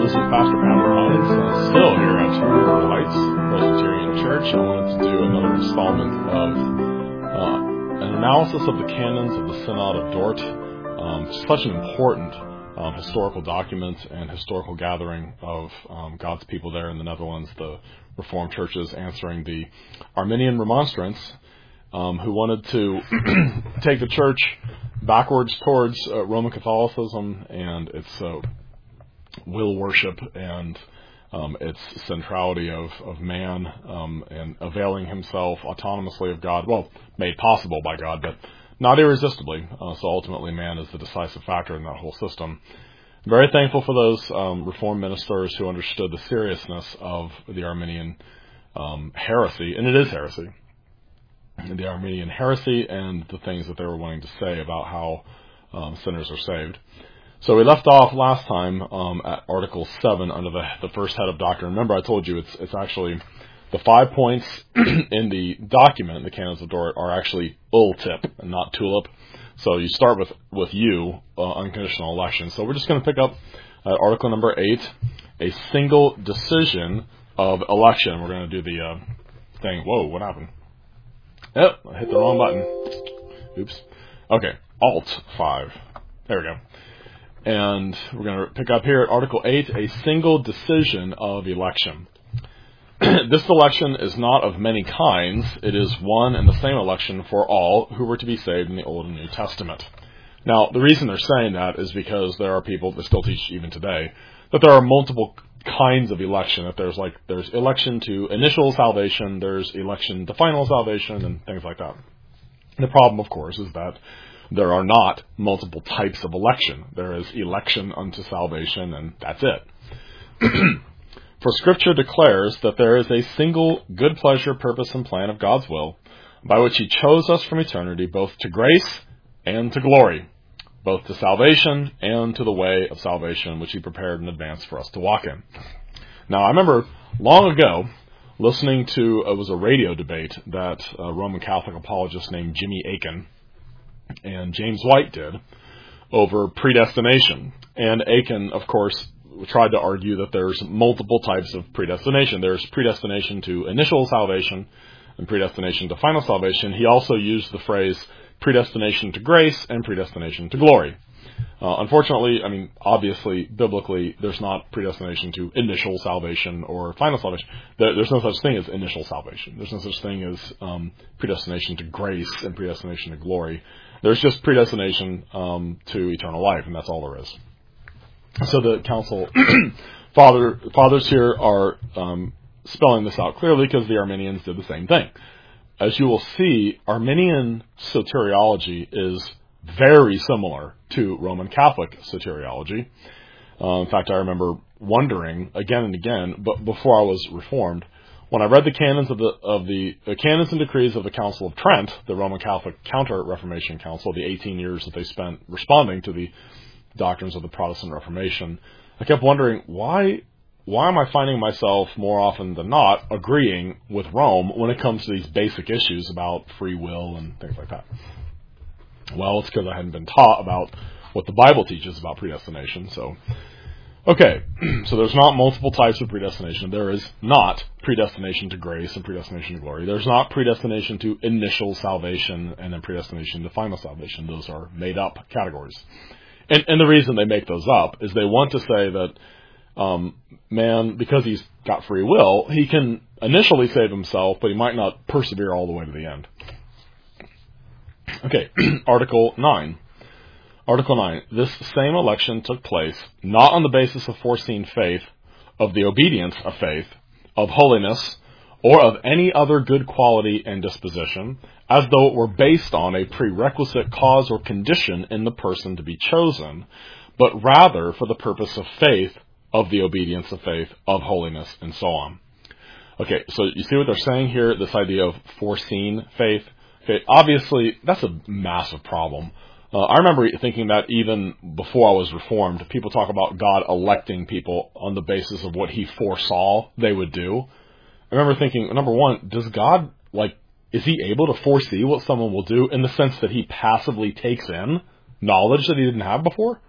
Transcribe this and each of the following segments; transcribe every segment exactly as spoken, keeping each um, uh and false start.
this is Pastor Patrick Hines, uh, still here at River Heights Presbyterian Church. I wanted to do another installment of uh, an analysis of the canons of the Synod of Dort. Um, such an important um, historical document and historical gathering of um, God's people there in the Netherlands, the Reformed churches answering the Arminian remonstrants, um, who wanted to take the church backwards towards uh, Roman Catholicism and its uh, will worship and um, its centrality of, of man um, and availing himself autonomously of God, well, made possible by God, but not irresistibly. Uh, so ultimately man is the decisive factor in that whole system. I'm very thankful for those um, Reformed ministers who understood the seriousness of the Arminian um, heresy, and it is heresy, the Arminian heresy and the things that they were wanting to say about how um, sinners are saved. So we left off last time um, at Article seven under the, the first head of doctrine. Remember, I told you it's it's actually the five points in the document, the Canons of Dort, are actually ultip and not tulip. So you start with, with U, uh, unconditional election. So we're just going to pick up uh, Article number eight, a single decision of election. We're going to do the uh, thing. Whoa, what happened? Yep, I hit the wrong button. Oops. Okay, Alt five. There we go. And we're going to pick up here at Article eight, a single decision of election. This election is not of many kinds. It is one and the same election for all who were to be saved in the Old and New Testament. Now, the reason they're saying that is because there are people that still teach even today that there are multiple kinds of election. That there's like there's election to initial salvation, there's election to final salvation, and things like that. The problem, of course, is that there are not multiple types of election. There is election unto salvation, and that's it. For Scripture declares that there is a single good pleasure, purpose, and plan of God's will, by which He chose us from eternity, both to grace and to glory, both to salvation and to the way of salvation, which He prepared in advance for us to walk in. Now, I remember long ago listening to, it was a radio debate that a Roman Catholic apologist named Jimmy Akin and James White did over predestination. And Akin, of course, tried to argue that there's multiple types of predestination. There's predestination to initial salvation and predestination to final salvation. He also used the phrase predestination to grace and predestination to glory. Uh, unfortunately, I mean, obviously, biblically, there's not predestination to initial salvation or final salvation. There, there's no such thing as initial salvation. There's no such thing as um, predestination to grace and predestination to glory. There's just predestination um, to eternal life, and that's all there is. So the council father, fathers here are um, spelling this out clearly because the Arminians did the same thing. As you will see, Arminian soteriology is very similar to Roman Catholic soteriology. Uh, in fact, I remember wondering again and again, but before I was Reformed, when I read the canons of the of the, the canons and decrees of the Council of Trent, the Roman Catholic Counter-Reformation Council, the eighteen years that they spent responding to the doctrines of the Protestant Reformation, I kept wondering, why why am I finding myself more often than not agreeing with Rome when it comes to these basic issues about free will and things like that? Well, it's because I hadn't been taught about what the Bible teaches about predestination. So, okay, so there's not multiple types of predestination. There is not predestination to grace and predestination to glory. There's not predestination to initial salvation and then predestination to final salvation. Those are made up categories. And, and the reason they make those up is they want to say that um, man, because he's got free will, he can initially save himself, but he might not persevere all the way to the end. Okay, Article nine. Article nine. This same election took place not on the basis of foreseen faith, of the obedience of faith, of holiness, or of any other good quality and disposition, as though it were based on a prerequisite cause or condition in the person to be chosen, but rather for the purpose of faith, of the obedience of faith, of holiness, and so on. Okay, so you see what they're saying here, this idea of foreseen faith? Okay, obviously, that's a massive problem. Uh, I remember thinking that even before I was Reformed, people talk about God electing people on the basis of what He foresaw they would do. I remember thinking, number one, does God, like, is He able to foresee what someone will do in the sense that He passively takes in knowledge that He didn't have before?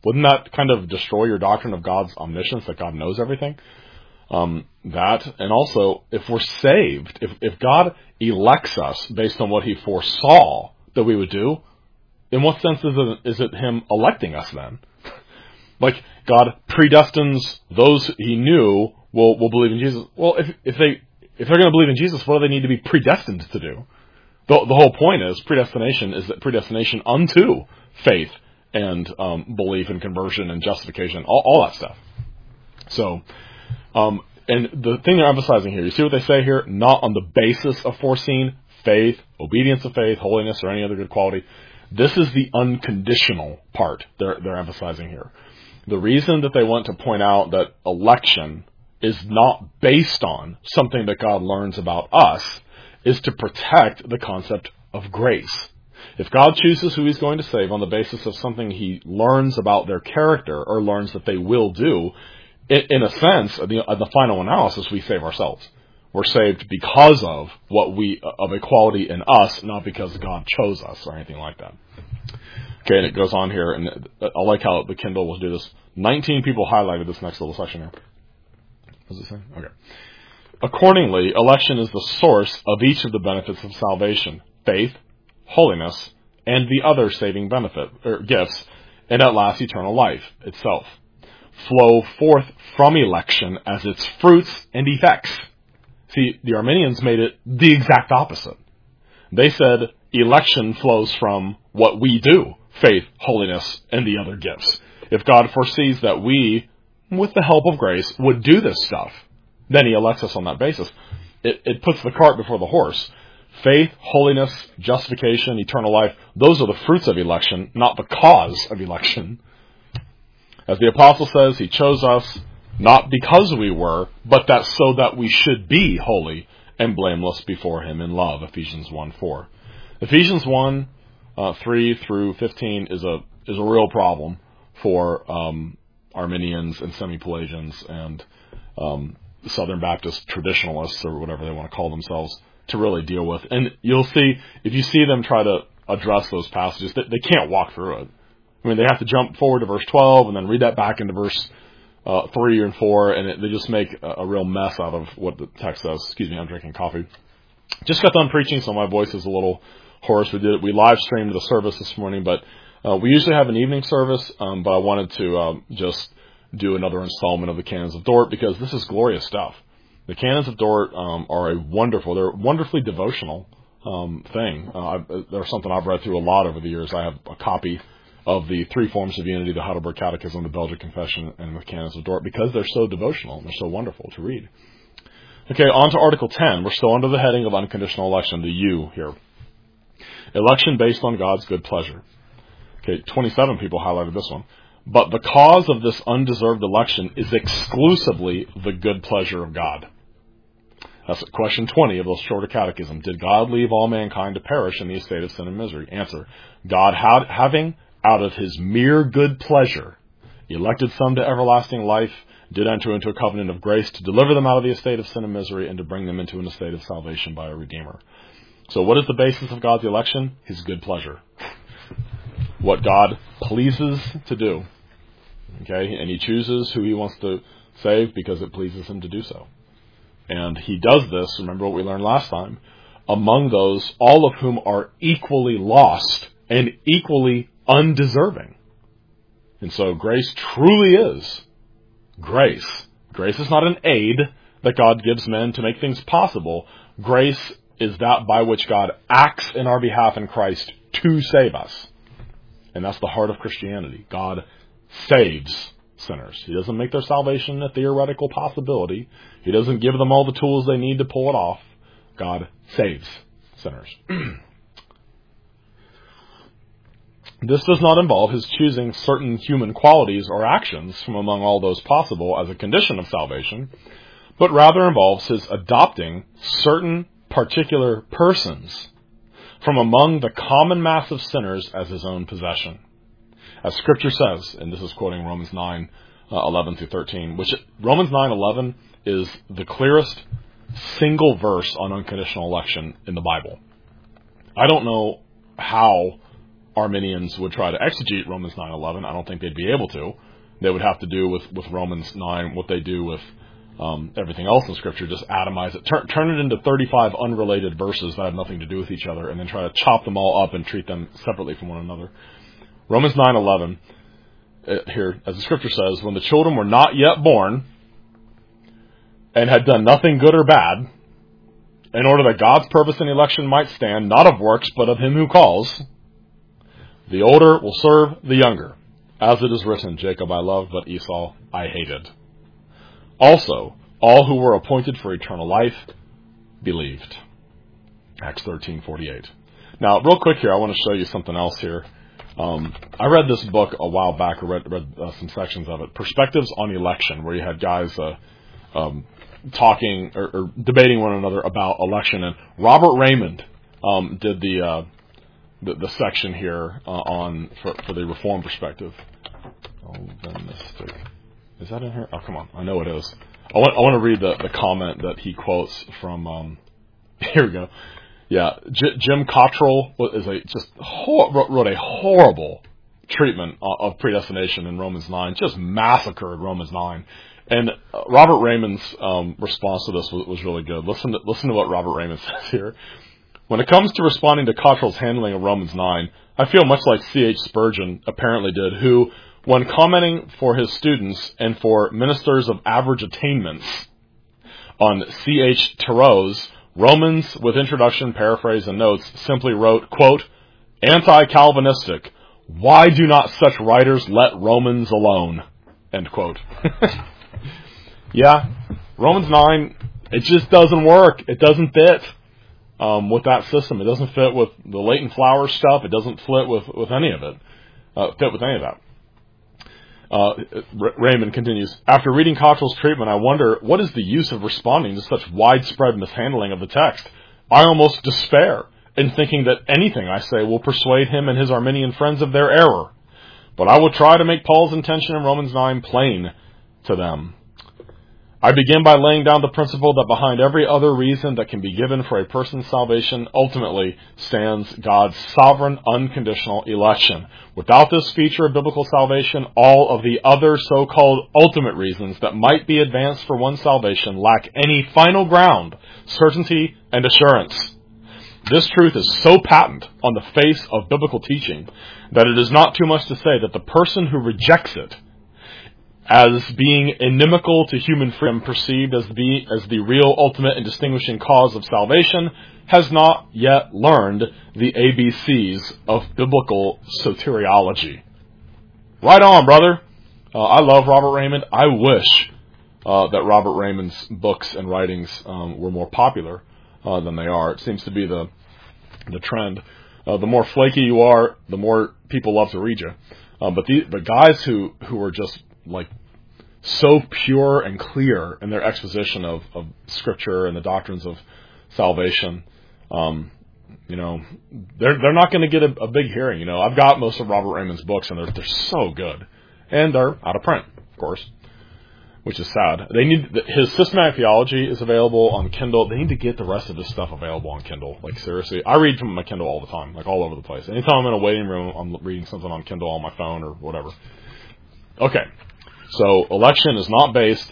Wouldn't that kind of destroy your doctrine of God's omniscience, that God knows everything? Um, that, and also, if we're saved, if, if God elects us based on what he foresaw that we would do, in what sense is it, is it him electing us then? Like, God predestines those he knew will, will believe in Jesus. Well, if, if they, if they're going to believe in Jesus, what do they need to be predestined to do? The, the whole point is, predestination is that predestination unto faith and um, belief and conversion and justification, all, all that stuff. So, um, and the thing they're emphasizing here, you see what they say here? Not on the basis of foreseen faith, obedience of faith, holiness, or any other good quality. This is the unconditional part they're, they're emphasizing here. The reason that they want to point out that election is not based on something that God learns about us is to protect the concept of grace. If God chooses who he's going to save on the basis of something he learns about their character or learns that they will do, in a sense, in the final analysis, we save ourselves. We're saved because of what we, of a quality in us, not because God chose us or anything like that. Okay, and it goes on here, and I like how the Kindle will do this. nineteen people highlighted this next little section here. What does it say? Okay. Accordingly, election is the source of each of the benefits of salvation, faith, holiness, and the other saving benefit, or gifts, and at last eternal life itself, flow forth from election as its fruits and effects. See, the Arminians made it the exact opposite. They said election flows from what we do, faith, holiness, and the other gifts. If God foresees that we, with the help of grace, would do this stuff, then he elects us on that basis. It, it puts the cart before the horse. Faith, holiness, justification, eternal life, those are the fruits of election, not the cause of election. As the apostle says, he chose us not because we were, but that so that we should be holy and blameless before him in love, Ephesians one four. Ephesians one, uh, three through fifteen is a is a real problem for um, Arminians and Semi-Pelagians and um, Southern Baptist traditionalists, or whatever they want to call themselves, to really deal with. And you'll see, if you see them try to address those passages, they, they can't walk through it. I mean, they have to jump forward to verse twelve and then read that back into verse uh, three and four, and it, they just make a, a real mess out of what the text says. Excuse me, I'm drinking coffee. Just got done preaching, so my voice is a little hoarse. We did we live streamed the service this morning, but uh, we usually have an evening service, um, but I wanted to um, just do another installment of the Canons of Dort, because this is glorious stuff. The Canons of Dort um, are a wonderful, they're a wonderfully devotional um, thing. Uh, they're something I've read through a lot over the years. I have a copy of the Three Forms of Unity, the Heidelberg Catechism, the Belgic Confession, and the Canons of Dort, because they're so devotional and they're so wonderful to read. Okay, on to Article ten. We're still under the heading of unconditional election, the U here. Election based on God's good pleasure. Okay, twenty-seven people highlighted this one. But the cause of this undeserved election is exclusively the good pleasure of God. That's question twenty of the Shorter Catechism. Did God leave all mankind to perish in the estate of sin and misery? Answer. God, had, having, out of his mere good pleasure, elected some to everlasting life, did enter into a covenant of grace to deliver them out of the estate of sin and misery and to bring them into an estate of salvation by a Redeemer. So what is the basis of God's election? His good pleasure. What God pleases to do. Okay, and he chooses who he wants to save because it pleases him to do so. And he does this, remember what we learned last time, among those, all of whom are equally lost and equally undeserving. And so grace truly is grace. Grace is not an aid that God gives men to make things possible. Grace is that by which God acts in our behalf in Christ to save us. And that's the heart of Christianity. God saves sinners. He doesn't make their salvation a theoretical possibility. He doesn't give them all the tools they need to pull it off. God saves sinners. This does not involve his choosing certain human qualities or actions from among all those possible as a condition of salvation, but rather involves his adopting certain particular persons from among the common mass of sinners as his own possession. As Scripture says, and this is quoting Romans nine, eleven through thirteen, which Romans nine eleven is the clearest single verse on unconditional election in the Bible. I don't know how Arminians would try to exegete Romans nine eleven, I don't think they'd be able to. They would have to do with, with Romans nine what they do with um, everything else in Scripture, just atomize it, turn, turn it into thirty-five unrelated verses that have nothing to do with each other, and then try to chop them all up and treat them separately from one another. Romans nine eleven, uh, here, as the Scripture says, when the children were not yet born and had done nothing good or bad, in order that God's purpose in election might stand, not of works, but of him who calls, the older will serve the younger. As it is written, Jacob I loved, but Esau I hated. Also, all who were appointed for eternal life believed. Acts thirteen forty-eight. Now, real quick here, I want to show you something else here. Um, I read this book a while back. I read, read uh, some sections of it. Perspectives on Election, where you had guys uh, um, talking or, or debating one another about election. And Robert Raymond um, did the, uh, the the section here uh, on for, for the Reformed perspective. Oh, the mystic. Is that in here? Oh, come on. I know it is. I want, I want to read the, the comment that he quotes from, um, here we go. Yeah, J- Jim Cottrell is a just hor- wrote a horrible treatment of predestination in Romans nine, just massacred Romans nine. And uh, Robert Raymond's um, response to this was, was really good. Listen to, listen to what Robert Raymond says here. When it comes to responding to Cottrell's handling of Romans nine, I feel much like C H Spurgeon apparently did, who, when commenting for his students and for ministers of average attainments on C H Thoreau's Romans with introduction, paraphrase, and notes, simply wrote, quote, anti-Calvinistic, why do not such writers let Romans alone? End quote. Yeah, Romans nine, it just doesn't work. It doesn't fit um, with that system. It doesn't fit with the latent flower stuff. It doesn't fit with, with any of it. Uh, fit with any of that. Uh, Raymond continues, after reading Cottrell's treatment, I wonder, what is the use of responding to such widespread mishandling of the text? I almost despair in thinking that anything I say will persuade him and his Arminian friends of their error. But I will try to make Paul's intention in Romans nine plain to them. I begin by laying down the principle that behind every other reason that can be given for a person's salvation ultimately stands God's sovereign, unconditional election. Without this feature of biblical salvation, all of the other so-called ultimate reasons that might be advanced for one's salvation lack any final ground, certainty, and assurance. This truth is so patent on the face of biblical teaching that it is not too much to say that the person who rejects it as being inimical to human freedom, perceived as the, as the real, ultimate, and distinguishing cause of salvation, has not yet learned the A B Cs of biblical soteriology. Right on, brother. Uh, I love Robert Raymond. I wish uh, that Robert Raymond's books and writings um, were more popular uh, than they are. It seems to be the the trend. Uh, the more flaky you are, the more people love to read you. Um, but the, the guys who, who are just like so pure and clear in their exposition of, of Scripture and the doctrines of salvation, um, you know, they're they're not going to get a, a big hearing. You know, I've got most of Robert Raymond's books, and they're they're so good, and they're out of print, of course, which is sad. They need his systematic theology is available on Kindle. They need to get the rest of this stuff available on Kindle. Like seriously, I read from my Kindle all the time, like all over the place. Anytime I'm in a waiting room, I'm reading something on Kindle on my phone or whatever. Okay. So, election is not based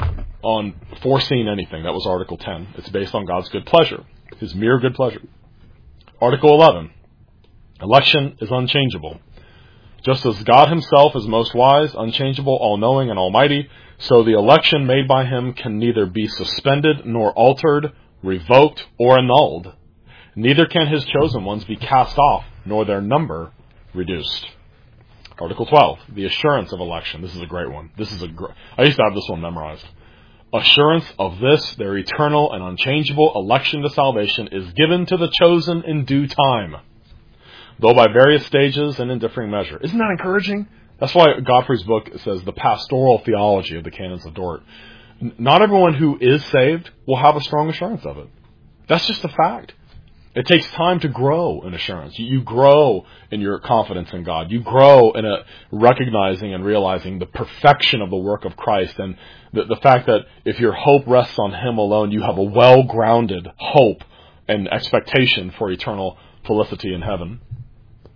on foreseeing anything. That was Article ten. It's based on God's good pleasure, His mere good pleasure. Article eleven. Election is unchangeable. Just as God Himself is most wise, unchangeable, all-knowing, and almighty, so the election made by Him can neither be suspended nor altered, revoked, or annulled. Neither can His chosen ones be cast off, nor their number reduced. Article twelve, the assurance of election. This is a great one. This is a gr- I used to have this one memorized. Assurance of this, their eternal and unchangeable election to salvation, is given to the chosen in due time, though by various stages and in differing measure. Isn't that encouraging? That's why Godfrey's book says the pastoral theology of the canons of Dort. N- not everyone who is saved will have a strong assurance of it. That's just a fact. It takes time to grow in assurance. You grow in your confidence in God. You grow in a recognizing and realizing the perfection of the work of Christ, and the, the fact that if your hope rests on Him alone, you have a well-grounded hope and expectation for eternal felicity in heaven.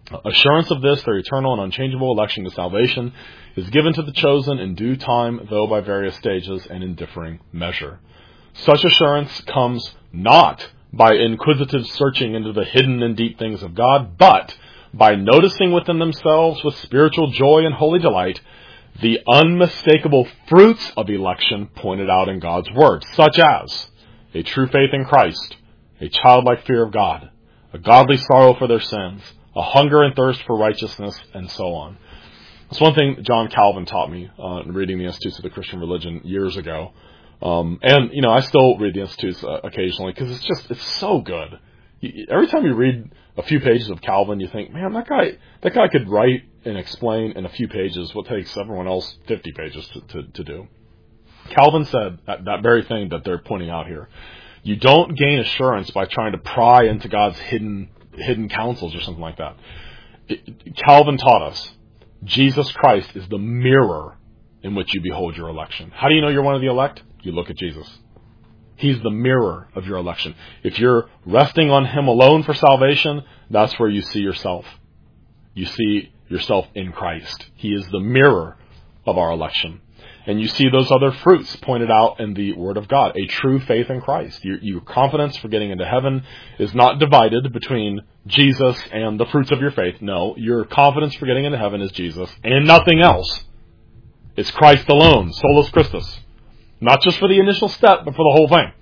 Assurance of this, their eternal and unchangeable election to salvation, is given to the chosen in due time, though by various stages and in differing measure. Such assurance comes not by inquisitive searching into the hidden and deep things of God, but by noticing within themselves with spiritual joy and holy delight the unmistakable fruits of election pointed out in God's Word, such as a true faith in Christ, a childlike fear of God, a godly sorrow for their sins, a hunger and thirst for righteousness, and so on. That's one thing John Calvin taught me uh, in reading the Institutes of the Christian Religion years ago. Um, and, you know, I still read the Institutes uh, occasionally because it's just, it's so good. You, every time you read a few pages of Calvin, you think, man, that guy, that guy could write and explain in a few pages what takes everyone else fifty pages to, to, to do. Calvin said that, that very thing that they're pointing out here. You don't gain assurance by trying to pry into God's hidden hidden counsels or something like that. It, Calvin taught us Jesus Christ is the mirror in which you behold your election. How do you know you're one of the elect? You look at Jesus. He's the mirror of your election. If you're resting on Him alone for salvation, that's where you see yourself. You see yourself in Christ. He is the mirror of our election. And you see those other fruits pointed out in the Word of God. A true faith in Christ. Your, your confidence for getting into heaven is not divided between Jesus and the fruits of your faith. No, your confidence for getting into heaven is Jesus and nothing else. It's Christ alone, solus Christus. Not just for the initial step, but for the whole thing.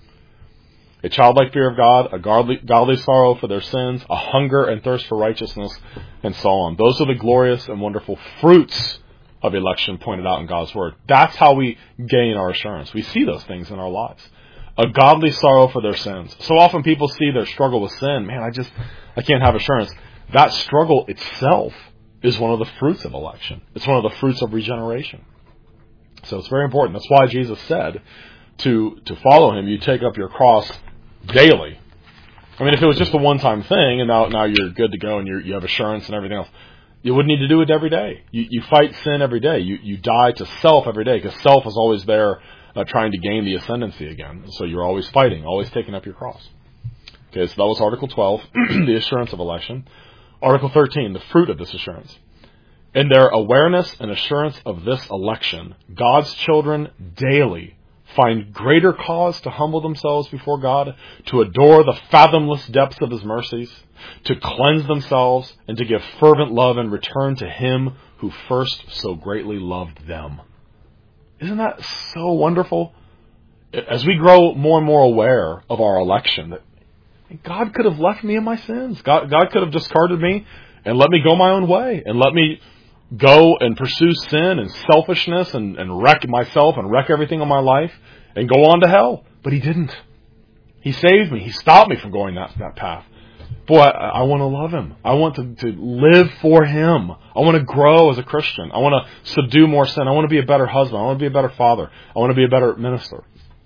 A childlike fear of God, a godly, godly sorrow for their sins, a hunger and thirst for righteousness, and so on. Those are the glorious and wonderful fruits of election pointed out in God's Word. That's how we gain our assurance. We see those things in our lives. A godly sorrow for their sins. So often people see their struggle with sin. Man, I just, I can't have assurance. That struggle itself is one of the fruits of election. It's one of the fruits of regeneration. So it's very important. That's why Jesus said to, to follow Him, you take up your cross daily. I mean, if it was just a one-time thing and now, now you're good to go and you're, you have assurance and everything else, you wouldn't need to do it every day. You, you fight sin every day. You, you die to self every day because self is always there uh, trying to gain the ascendancy again. So you're always fighting, always taking up your cross. Okay, so that was Article twelve, the assurance of election. Article thirteen, the fruit of this assurance. In their awareness and assurance of this election, God's children daily find greater cause to humble themselves before God, to adore the fathomless depths of His mercies, to cleanse themselves, and to give fervent love in return to Him who first so greatly loved them. Isn't that so wonderful? As we grow more and more aware of our election, that God could have left me in my sins. God, God could have discarded me and let me go my own way and let me go and pursue sin and selfishness and, and wreck myself and wreck everything in my life and go on to hell. But He didn't. He saved me. He stopped me from going that, that path. Boy, I, I want to love Him. I want to, to live for Him. I want to grow as a Christian. I want to subdue more sin. I want to be a better husband. I want to be a better father. I want to be a better minister.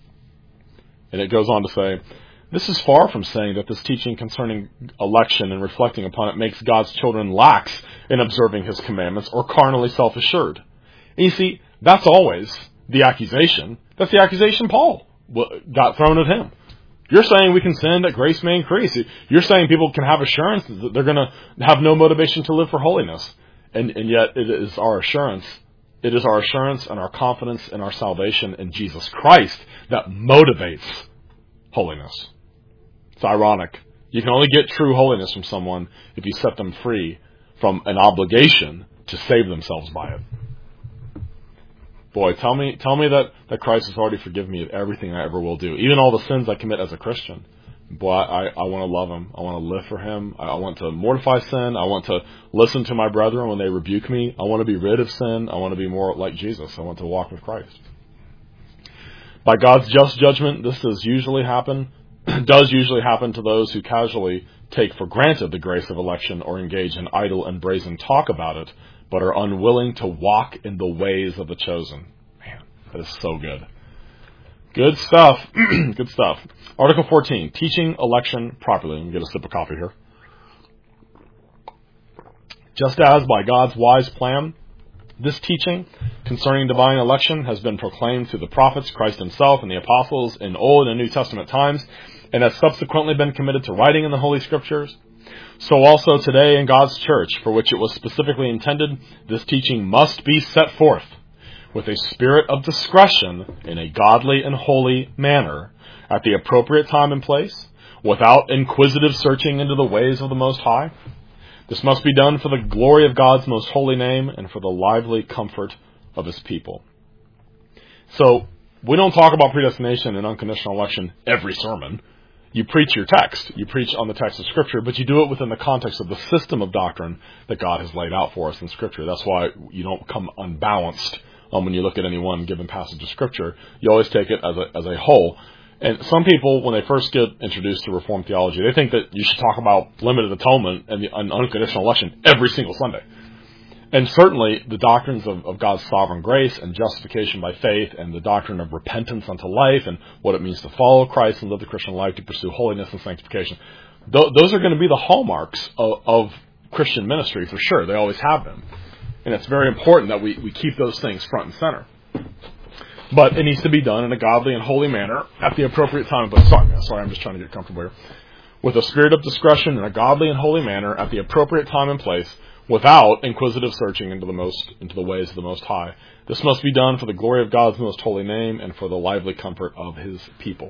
And it goes on to say, this is far from saying that this teaching concerning election and reflecting upon it makes God's children lax in observing His commandments or carnally self-assured. And you see, that's always the accusation. That's the accusation Paul got thrown at him. You're saying we can sin that grace may increase. You're saying people can have assurance that they're going to have no motivation to live for holiness. And, and yet it is our assurance. It is our assurance and our confidence in our salvation in Jesus Christ that motivates holiness. It's ironic. You can only get true holiness from someone if you set them free from an obligation to save themselves by it. Boy, tell me tell me that, that Christ has already forgiven me of everything I ever will do, even all the sins I commit as a Christian. Boy, I, I want to love Him. I want to live for Him. I, I want to mortify sin. I want to listen to my brethren when they rebuke me. I want to be rid of sin. I want to be more like Jesus. I want to walk with Christ. By God's just judgment, this does usually happen. does usually happen to those who casually take for granted the grace of election or engage in idle and brazen talk about it, but are unwilling to walk in the ways of the chosen. Man, that is so good. Good stuff. Good stuff. Article fourteen, teaching election properly. Let me get a sip of coffee here. Just as by God's wise plan, this teaching concerning divine election has been proclaimed through the prophets, Christ Himself, and the apostles in Old and New Testament times, and has subsequently been committed to writing in the Holy Scriptures. So also today in God's church, for which it was specifically intended, this teaching must be set forth with a spirit of discretion in a godly and holy manner at the appropriate time and place, without inquisitive searching into the ways of the Most High. This must be done for the glory of God's most holy name and for the lively comfort of His people. So, we don't talk about predestination and unconditional election every sermon. You preach your text. You preach on the text of Scripture, but you do it within the context of the system of doctrine that God has laid out for us in Scripture. That's why you don't come unbalanced um, when you look at any one given passage of Scripture. You always take it as a, as a whole. And some people, when they first get introduced to Reformed theology, they think that you should talk about limited atonement and the unconditional election every single Sunday. And certainly, the doctrines of, of God's sovereign grace and justification by faith and the doctrine of repentance unto life and what it means to follow Christ and live the Christian life, to pursue holiness and sanctification, th- those are going to be the hallmarks of, of Christian ministry for sure. They always have been. And it's very important that we, we keep those things front and center. But it needs to be done in a godly and holy manner at the appropriate time. But sorry, sorry, I'm just trying to get comfortable here. With a spirit of discretion in a godly and holy manner at the appropriate time and place, without inquisitive searching into the most into the ways of the Most High. This must be done for the glory of God's most holy name and for the lively comfort of His people.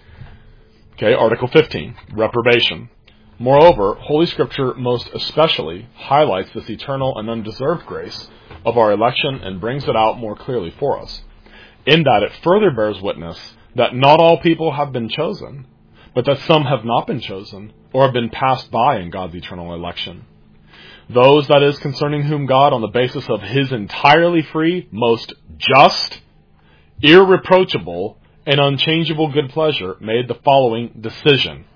Okay, Article fifteen, reprobation. Moreover, Holy Scripture most especially highlights this eternal and undeserved grace of our election and brings it out more clearly for us, in that it further bears witness that not all people have been chosen, but that some have not been chosen or have been passed by in God's eternal election. Those, that is, concerning whom God, on the basis of His entirely free, most just, irreproachable, and unchangeable good pleasure, made the following decision: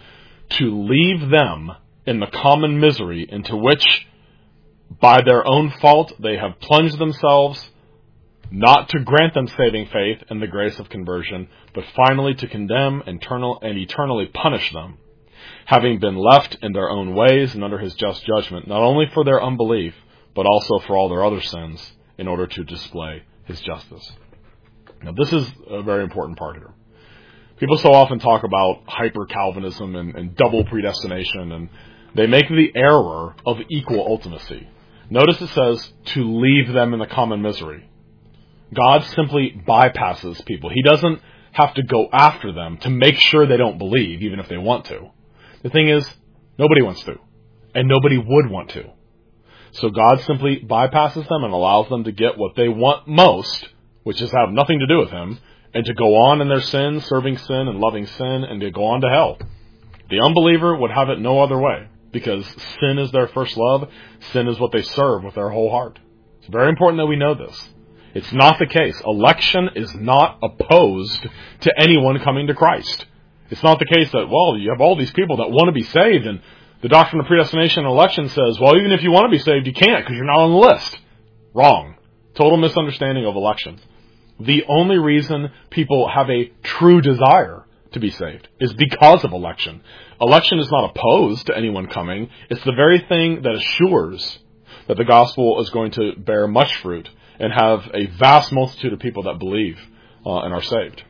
to leave them in the common misery into which, by their own fault, they have plunged themselves, not to grant them saving faith and the grace of conversion, but finally to condemn eternal and eternally punish them, having been left in their own ways and under His just judgment, not only for their unbelief, but also for all their other sins, in order to display His justice. Now, this is a very important part here. People so often talk about hyper-Calvinism and, and double predestination, and they make the error of equal ultimacy. Notice it says, to leave them in the common misery. God simply bypasses people. He doesn't have to go after them to make sure they don't believe, even if they want to. The thing is, nobody wants to, and nobody would want to. So God simply bypasses them and allows them to get what they want most, which is have nothing to do with Him, and to go on in their sin, serving sin and loving sin, and to go on to hell. The unbeliever would have it no other way, because sin is their first love. Sin is what they serve with their whole heart. It's very important that we know this. It's not the case. Election is not opposed to anyone coming to Christ. It's not the case that, well, you have all these people that want to be saved, and the doctrine of predestination and election says, well, even if you want to be saved, you can't because you're not on the list. Wrong. Total misunderstanding of election. The only reason people have a true desire to be saved is because of election. Election is not opposed to anyone coming. It's the very thing that assures that the gospel is going to bear much fruit and have a vast multitude of people that believe uh, and are saved.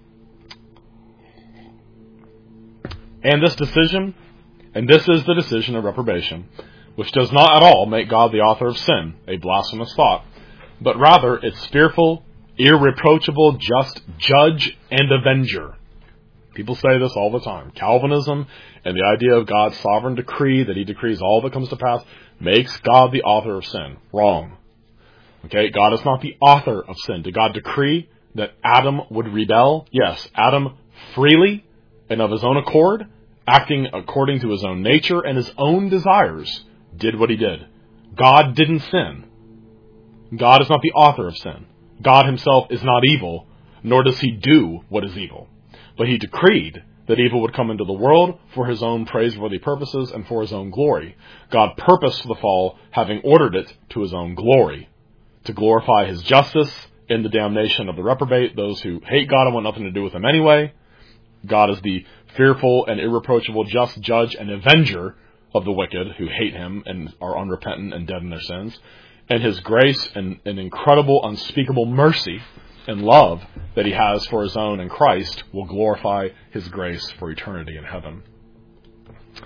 And this decision, and this is the decision of reprobation, which does not at all make God the author of sin, a blasphemous thought, but rather its fearful, irreproachable, just judge and avenger. People say this all the time. Calvinism and the idea of God's sovereign decree, that He decrees all that comes to pass, makes God the author of sin. Wrong. Okay, God is not the author of sin. Did God decree that Adam would rebel? Yes, Adam freely and of his own accord, acting according to his own nature and his own desires, did what he did. God didn't sin. God is not the author of sin. God Himself is not evil, nor does He do what is evil. But He decreed that evil would come into the world for His own praiseworthy purposes and for His own glory. God purposed the fall, having ordered it to His own glory, to glorify His justice in the damnation of the reprobate, those who hate God and want nothing to do with Him anyway. God is the fearful and irreproachable just judge and avenger of the wicked who hate Him and are unrepentant and dead in their sins. And His grace and an incredible, unspeakable mercy and love that He has for His own in Christ will glorify His grace for eternity in heaven.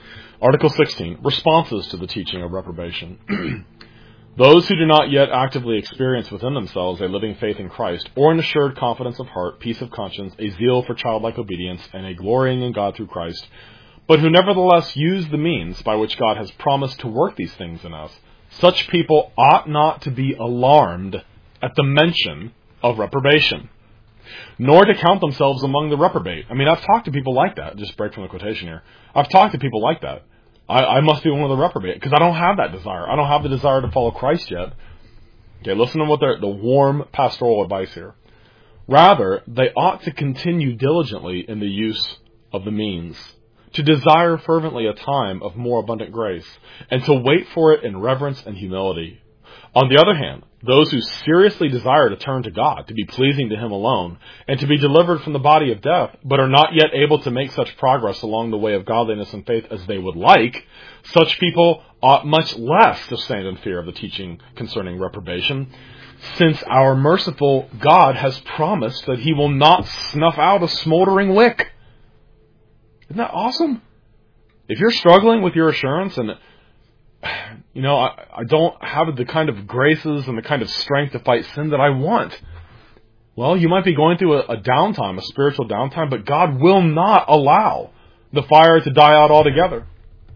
Article sixteen, responses to the teaching of reprobation. Those who do not yet actively experience within themselves a living faith in Christ, or an assured confidence of heart, peace of conscience, a zeal for childlike obedience, and a glorying in God through Christ, but who nevertheless use the means by which God has promised to work these things in us, such people ought not to be alarmed at the mention of reprobation, nor to count themselves among the reprobate. I mean, I've talked to people like that. Just break from the quotation here. I've talked to people like that. I, I must be one of the reprobate, because I don't have that desire. I don't have the desire to follow Christ yet. Okay, listen to what the, the warm pastoral advice here. Rather, they ought to continue diligently in the use of the means, to desire fervently a time of more abundant grace, and to wait for it in reverence and humility. On the other hand, those who seriously desire to turn to God, to be pleasing to Him alone, and to be delivered from the body of death, but are not yet able to make such progress along the way of godliness and faith as they would like, such people ought much less to stand in fear of the teaching concerning reprobation, since our merciful God has promised that He will not snuff out a smoldering wick. Isn't that awesome? If you're struggling with your assurance and You know, I, I don't have the kind of graces and the kind of strength to fight sin that I want. Well, you might be going through a, a downtime, a spiritual downtime, but God will not allow the fire to die out altogether.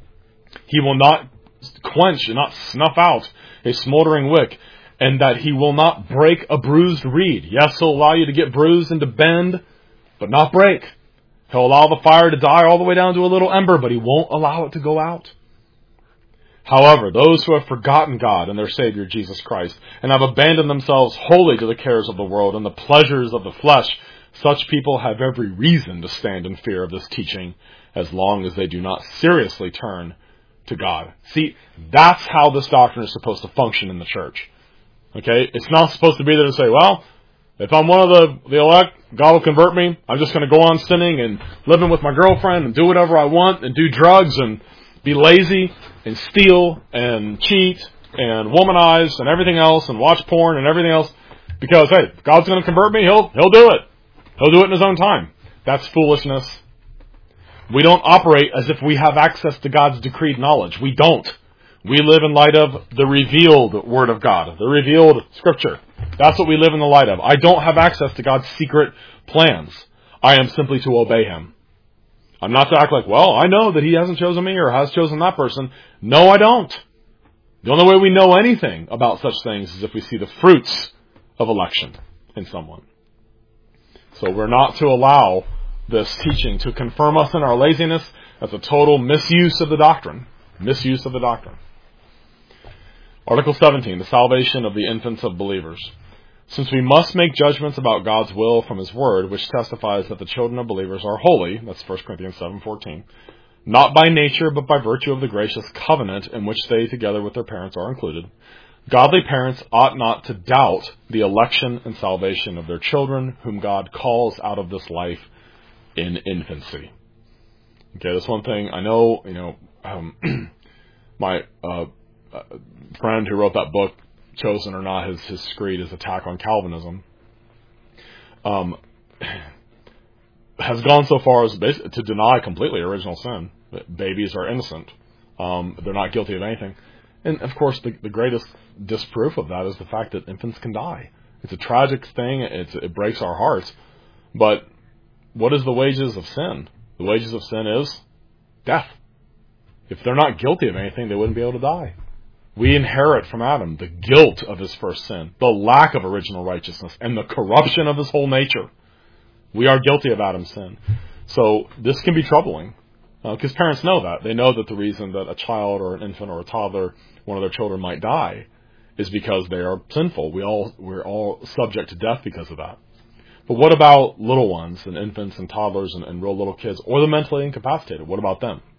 He will not quench and not snuff out a smoldering wick, and that He will not break a bruised reed. Yes, He'll allow you to get bruised and to bend, but not break. He'll allow the fire to die all the way down to a little ember, but He won't allow it to go out. However, those who have forgotten God and their Savior, Jesus Christ, and have abandoned themselves wholly to the cares of the world and the pleasures of the flesh, such people have every reason to stand in fear of this teaching, as long as they do not seriously turn to God. See, that's how this doctrine is supposed to function in the church. Okay? It's not supposed to be there to say, well, if I'm one of the, the elect, God will convert me. I'm just going to go on sinning and living with my girlfriend and do whatever I want and do drugs and be lazy and steal and cheat and womanize and everything else and watch porn and everything else because, hey, if God's going to convert me, he'll, he'll do it. He'll do it in His own time. That's foolishness. We don't operate as if we have access to God's decreed knowledge. We don't. We live in light of the revealed Word of God, the revealed Scripture. That's what we live in the light of. I don't have access to God's secret plans. I am simply to obey Him. I'm not to act like, well, I know that He hasn't chosen me or has chosen that person. No, I don't. The only way we know anything about such things is if we see the fruits of election in someone. So we're not to allow this teaching to confirm us in our laziness. That's a total misuse of the doctrine. Misuse of the doctrine. Article seventeen, the salvation of the infants of believers. Since we must make judgments about God's will from His Word, which testifies that the children of believers are holy, that's First Corinthians seven fourteen, not by nature but by virtue of the gracious covenant in which they together with their parents are included, godly parents ought not to doubt the election and salvation of their children, whom God calls out of this life in infancy. Okay, that's one thing I know, you know, um, my uh, friend who wrote that book, Chosen or Not, his, his screed is Attack on Calvinism, um, has gone so far as to deny completely original sin. That babies are innocent. Um, they're not guilty of anything. And, of course, the, the greatest disproof of that is the fact that infants can die. It's a tragic thing. It's, it breaks our hearts. But what is the wages of sin? The wages of sin is death. If they're not guilty of anything, they wouldn't be able to die. We inherit from Adam the guilt of his first sin, the lack of original righteousness, and the corruption of his whole nature. We are guilty of Adam's sin. So this can be troubling, because uh, parents know that. They know that the reason that a child or an infant or a toddler, one of their children, might die is because they are sinful. We all, we're all subject to death because of that. But what about little ones and infants and toddlers and, and real little kids, or the mentally incapacitated? What about them?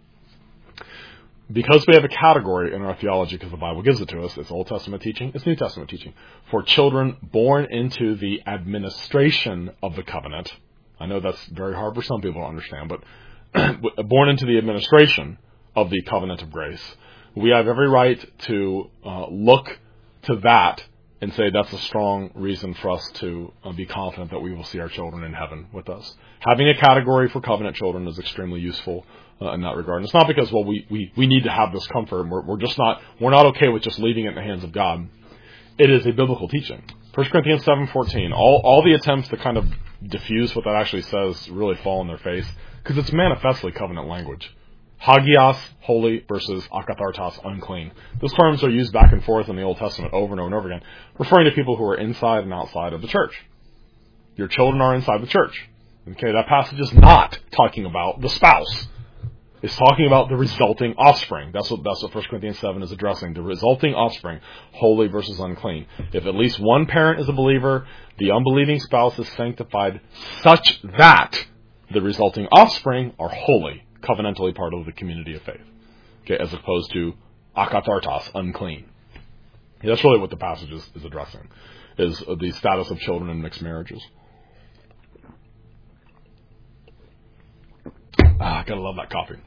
Because we have a category in our theology, because the Bible gives it to us, it's Old Testament teaching, it's New Testament teaching, for children born into the administration of the covenant. I know that's very hard for some people to understand, but born into the administration of the covenant of grace. We have every right to uh, look to that and say that's a strong reason for us to uh, be confident that we will see our children in heaven with us. Having a category for covenant children is extremely useful uh, in that regard. And it's not because, well, we, we, we need to have this comfort, and we're, we're just not, we're not okay with just leaving it in the hands of God. It is a biblical teaching. First Corinthians seven fourteen, all, all the attempts to kind of diffuse what that actually says really fall in their face, because it's manifestly covenant language. Hagios, holy, versus akathartos, unclean. Those terms are used back and forth in the Old Testament over and over and over again, referring to people who are inside and outside of the church. Your children are inside the church. Okay, that passage is not talking about the spouse. It's talking about the resulting offspring. That's what that's what First Corinthians seven is addressing. The resulting offspring, holy versus unclean. If at least one parent is a believer, the unbelieving spouse is sanctified such that the resulting offspring are holy, covenantally part of the community of faith. Okay, as opposed to akathartos, unclean. Yeah, that's really what the passage is, is addressing, is the status of children in mixed marriages. Ah, gotta love that coffee.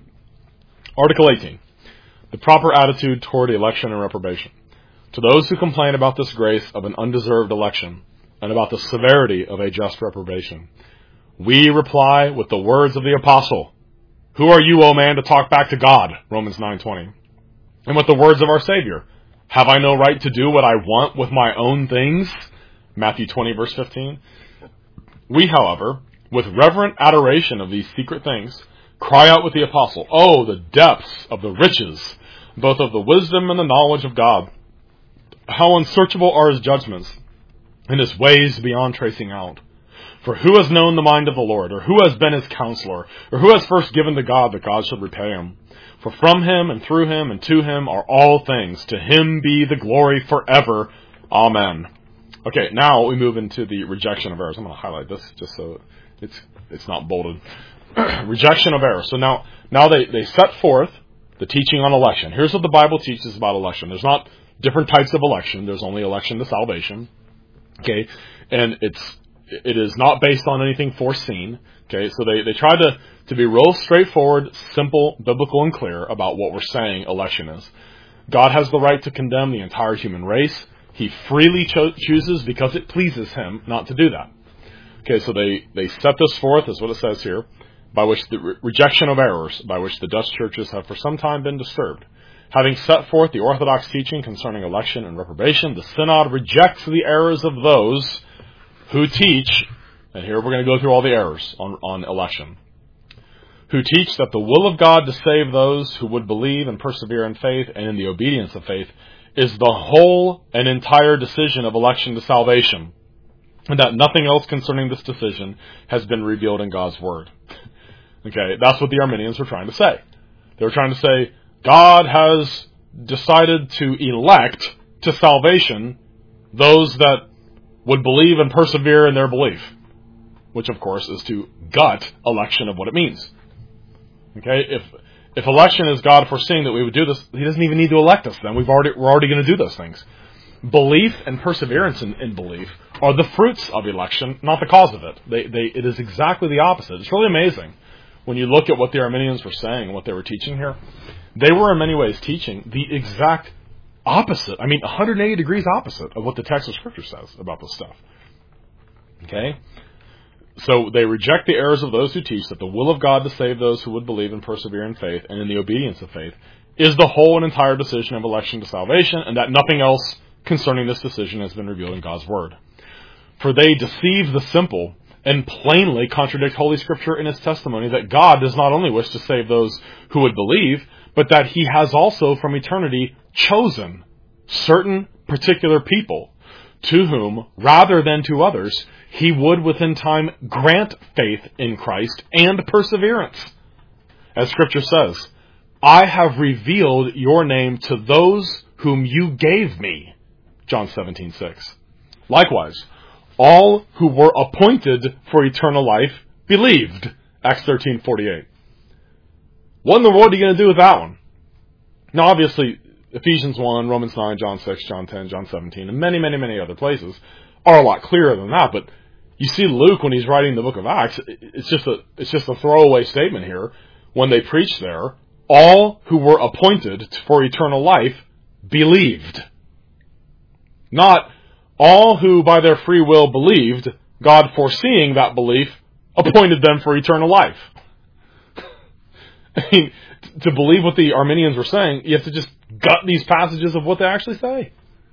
Article eighteen. The proper attitude toward election and reprobation. To those who complain about this grace of an undeserved election and about the severity of a just reprobation, we reply with the words of the apostle, "Who are you, O man, to talk back to God?" Romans nine twenty. And with the words of our Savior, "Have I no right to do what I want with my own things?" Matthew twenty, verse fifteen. We, however, with reverent adoration of these secret things, cry out with the apostle, "Oh, the depths of the riches, both of the wisdom and the knowledge of God! How unsearchable are his judgments, and his ways beyond tracing out! For who has known the mind of the Lord, or who has been his counselor, or who has first given to God that God should repay him? For from him, and through him, and to him are all things. To him be the glory forever. Amen." Okay, now we move into the rejection of errors. I'm going to highlight this just so it's it's not bolded. Rejection of errors. So now now they, they set forth the teaching on election. Here's what the Bible teaches about election. There's not different types of election. There's only election to salvation. Okay, and it's it is not based on anything foreseen. Okay, so they, they try to, to be real straightforward, simple, biblical, and clear about what we're saying election is. God has the right to condemn the entire human race. He freely cho- chooses, because it pleases him, not to do that. Okay, so they, they set this forth, is what it says here, by which the re- rejection of errors, by which the Dutch churches have for some time been disturbed. Having set forth the orthodox teaching concerning election and reprobation, the Synod rejects the errors of those who teach, and here we're going to go through all the errors on, on election, who teach that the will of God to save those who would believe and persevere in faith and in the obedience of faith is the whole and entire decision of election to salvation, and that nothing else concerning this decision has been revealed in God's Word. Okay, that's what the Arminians were trying to say. They were trying to say, God has decided to elect to salvation those that would believe and persevere in their belief, which of course is to gut election of what it means. Okay, if if election is God foreseeing that we would do this, he doesn't even need to elect us then. We've already, we're already going to do those things. Belief and perseverance in, in belief are the fruits of election, not the cause of it. They, they, it is exactly the opposite. It's really amazing when you look at what the Arminians were saying and what they were teaching here. They were in many ways teaching the exact opposite. I mean, one hundred eighty degrees opposite of what the text of Scripture says about this stuff. Okay? So they reject the errors of those who teach that the will of God to save those who would believe and persevere in faith and in the obedience of faith is the whole and entire decision of election to salvation, and that nothing else concerning this decision has been revealed in God's Word. For they deceive the simple and plainly contradict Holy Scripture in its testimony that God does not only wish to save those who would believe, but that he has also from eternity chosen certain particular people to whom, rather than to others, he would within time grant faith in Christ and perseverance. As Scripture says, I have revealed your name to those whom you gave me. John seventeen six. Likewise, all who were appointed for eternal life believed. Acts thirteen forty-eight. What in the world are you going to do with that one? Now, obviously, Ephesians one, Romans nine, John six, John ten, John seventeen, and many, many, many other places are a lot clearer than that. But you see Luke, when he's writing the book of Acts, it's just a, it's just a throwaway statement here. When they preach there, all who were appointed for eternal life believed. Not all who by their free will believed, God foreseeing that belief, appointed them for eternal life. I mean, to believe what the Arminians were saying, you have to just gut these passages of what they actually say.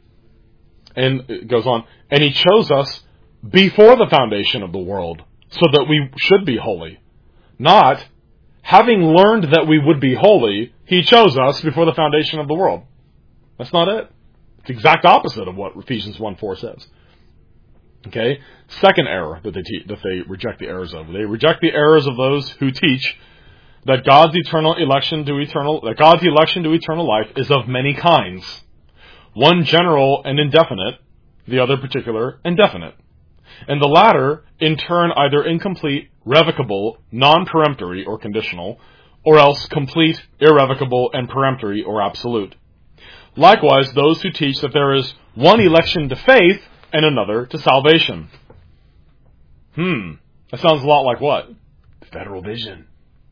And it goes on, and he chose us before the foundation of the world, so that we should be holy. Not, having learned that we would be holy, he chose us before the foundation of the world. That's not it. It's the exact opposite of what Ephesians one four says. Okay? Second error that they te- that they reject the errors of. They reject the errors of those who teach that God's eternal election to eternal that God's election to eternal life is of many kinds. One general and indefinite, the other particular and definite. And the latter, in turn, either incomplete, revocable, non-peremptory, or conditional, or else complete, irrevocable, and peremptory, or absolute. Likewise, those who teach that there is one election to faith and another to salvation. Hmm. That sounds a lot like what? Federal vision.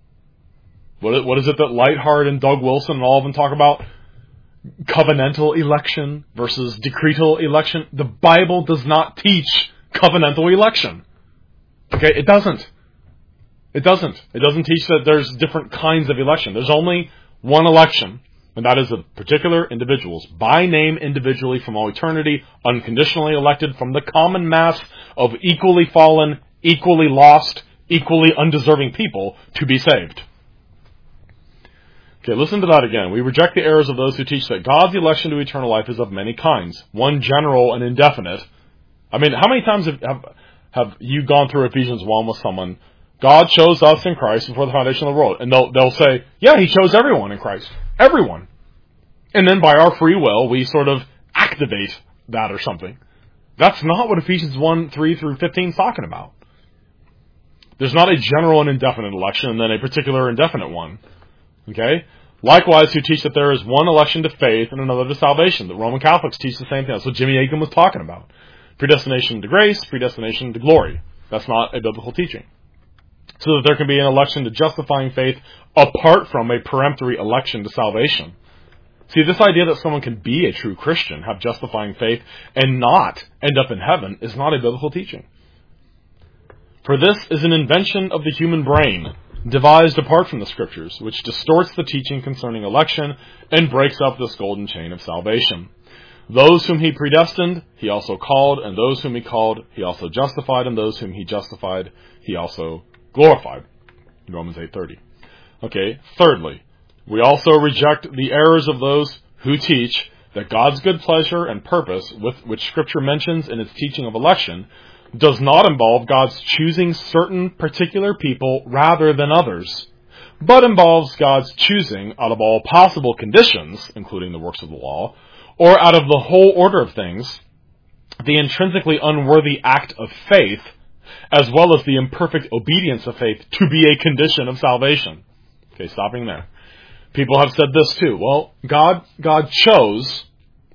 What, what is it that Lightheart and Doug Wilson and all of them talk about? Covenantal election versus decretal election. The Bible does not teach covenantal election. Okay, it doesn't. It doesn't. It doesn't teach that there's different kinds of election. There's only one election, and that is of particular individuals, by name individually from all eternity, unconditionally elected from the common mass of equally fallen, equally lost, equally undeserving people to be saved. Okay, listen to that again. We reject the errors of those who teach that God's election to eternal life is of many kinds. One general and indefinite. I mean, how many times have, have, have you gone through Ephesians one with someone? God chose us in Christ before the foundation of the world. And they'll, they'll say, yeah, he chose everyone in Christ. Everyone. And then by our free will, we sort of activate that or something. That's not what Ephesians one, three through fifteen is talking about. There's not a general and indefinite election and then a particular indefinite one. Okay? Likewise, who teach that there is one election to faith and another to salvation. The Roman Catholics teach the same thing. That's what Jimmy Akin was talking about. Predestination to grace, predestination to glory. That's not a biblical teaching. So that there can be an election to justifying faith apart from a peremptory election to salvation. See, this idea that someone can be a true Christian, have justifying faith, and not end up in heaven is not a biblical teaching. For this is an invention of the human brain, devised apart from the Scriptures, which distorts the teaching concerning election and breaks up this golden chain of salvation. Those whom he predestined, he also called, and those whom he called, he also justified, and those whom he justified, he also glorified. Romans eight thirty. Okay, thirdly, we also reject the errors of those who teach that God's good pleasure and purpose, with which Scripture mentions in its teaching of election, does not involve God's choosing certain particular people rather than others, but involves God's choosing out of all possible conditions, including the works of the law, or out of the whole order of things, the intrinsically unworthy act of faith, as well as the imperfect obedience of faith, to be a condition of salvation. Okay, stopping there. People have said this too. Well, God, God chose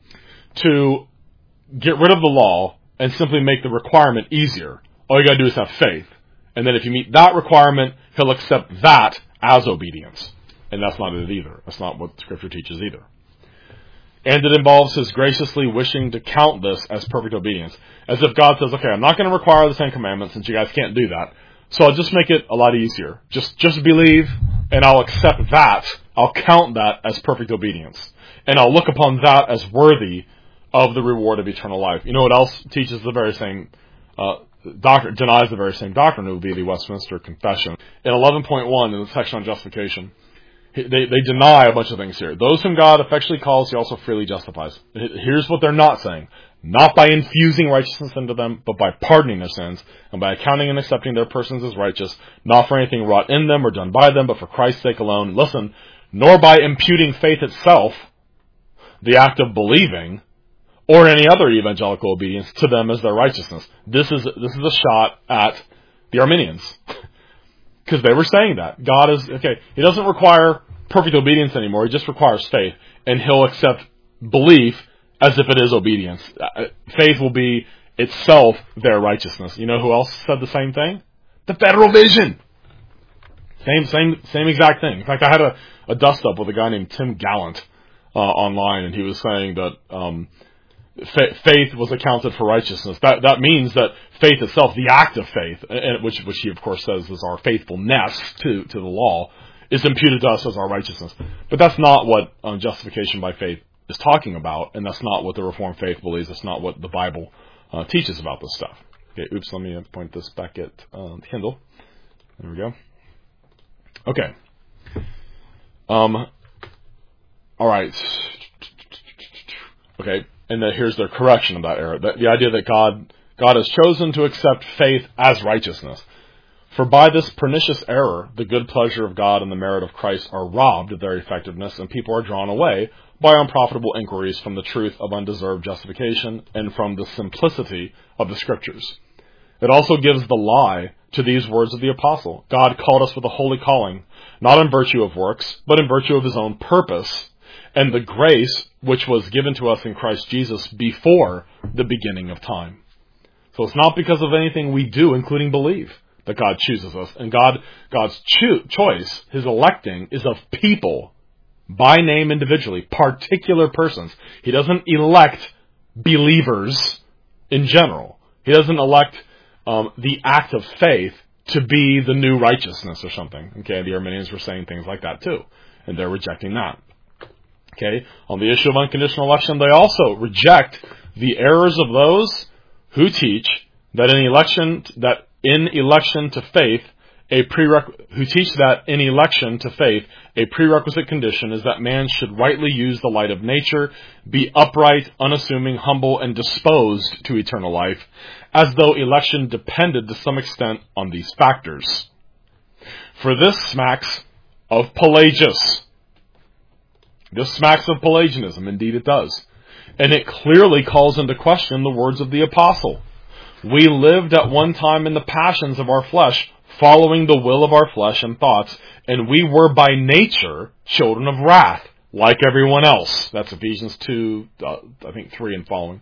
to get rid of the law and simply make the requirement easier. All you got to do is have faith. And then if you meet that requirement, he'll accept that as obedience. And that's not it either. That's not what Scripture teaches either. And it involves his graciously wishing to count this as perfect obedience. As if God says, okay, I'm not going to require the Ten Commandments since you guys can't do that. So I'll just make it a lot easier. Just, just believe, and I'll accept that. I'll count that as perfect obedience. And I'll look upon that as worthy of the reward of eternal life. You know what else teaches the very same uh, doctrine, denies the very same doctrine? It would be the Westminster Confession. In eleven point one, in the section on justification, they, they deny a bunch of things here. Those whom God effectually calls, he also freely justifies. Here's what they're not saying. Not by infusing righteousness into them, but by pardoning their sins, and by accounting and accepting their persons as righteous, not for anything wrought in them or done by them, but for Christ's sake alone. Listen, nor by imputing faith itself, the act of believing, or any other evangelical obedience to them as their righteousness. This is this is a shot at the Arminians. Because they were saying that. God is, okay, he doesn't require perfect obedience anymore, he just requires faith. And he'll accept belief as if it is obedience. Faith will be itself their righteousness. You know who else said the same thing? The Federal Vision! Same same, same exact thing. In fact, I had a, a dust-up with a guy named Tim Gallant uh, online, and he was saying that... Um, faith was accounted for righteousness. That that means that faith itself, the act of faith, which which he of course says is our faithfulness to, to the law, is imputed to us as our righteousness. But that's not what um, justification by faith is talking about, and that's not what the Reformed faith believes. That's not what the Bible uh, teaches about this stuff. Okay, oops, let me point this back at uh, Kindle. There we go. Okay. Um. All right. Okay. And then here's the correction of that error. The, the idea that God God has chosen to accept faith as righteousness. For by this pernicious error, the good pleasure of God and the merit of Christ are robbed of their effectiveness, and people are drawn away by unprofitable inquiries from the truth of undeserved justification and from the simplicity of the Scriptures. It also gives the lie to these words of the apostle. God called us with a holy calling, not in virtue of works, but in virtue of his own purpose, and the grace which was given to us in Christ Jesus before the beginning of time. So it's not because of anything we do, including believe, that God chooses us. And God, God's cho- choice, his electing, is of people, by name individually, particular persons. He doesn't elect believers in general. He doesn't elect um, the act of faith to be the new righteousness or something. Okay, the Arminians were saying things like that too, and they're rejecting that. Okay, on the issue of unconditional election, they also reject the errors of those who teach that in election that in election to faith a prereq- who teach that in election to faith a prerequisite condition is that man should rightly use the light of nature, be upright, unassuming, humble, and disposed to eternal life, as though election depended to some extent on these factors. For this smacks of Pelagius. This smacks of Pelagianism, indeed it does. And it clearly calls into question the words of the apostle. We lived at one time in the passions of our flesh, following the will of our flesh and thoughts, and we were by nature children of wrath, like everyone else. That's Ephesians two, uh, I think three and following.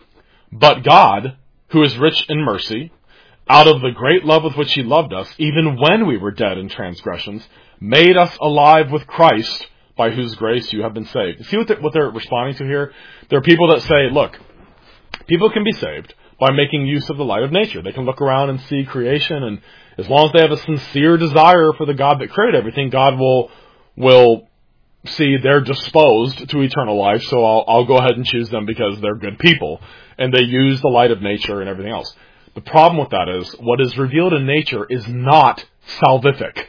But God, who is rich in mercy, out of the great love with which he loved us, even when we were dead in transgressions, made us alive with Christ, by whose grace you have been saved. See what they're, what they're responding to here? There are people that say, look, people can be saved by making use of the light of nature. They can look around and see creation, and as long as they have a sincere desire for the God that created everything, God will will see they're disposed to eternal life, so I'll, I'll go ahead and choose them because they're good people. And they use the light of nature and everything else. The problem with that is, what is revealed in nature is not salvific.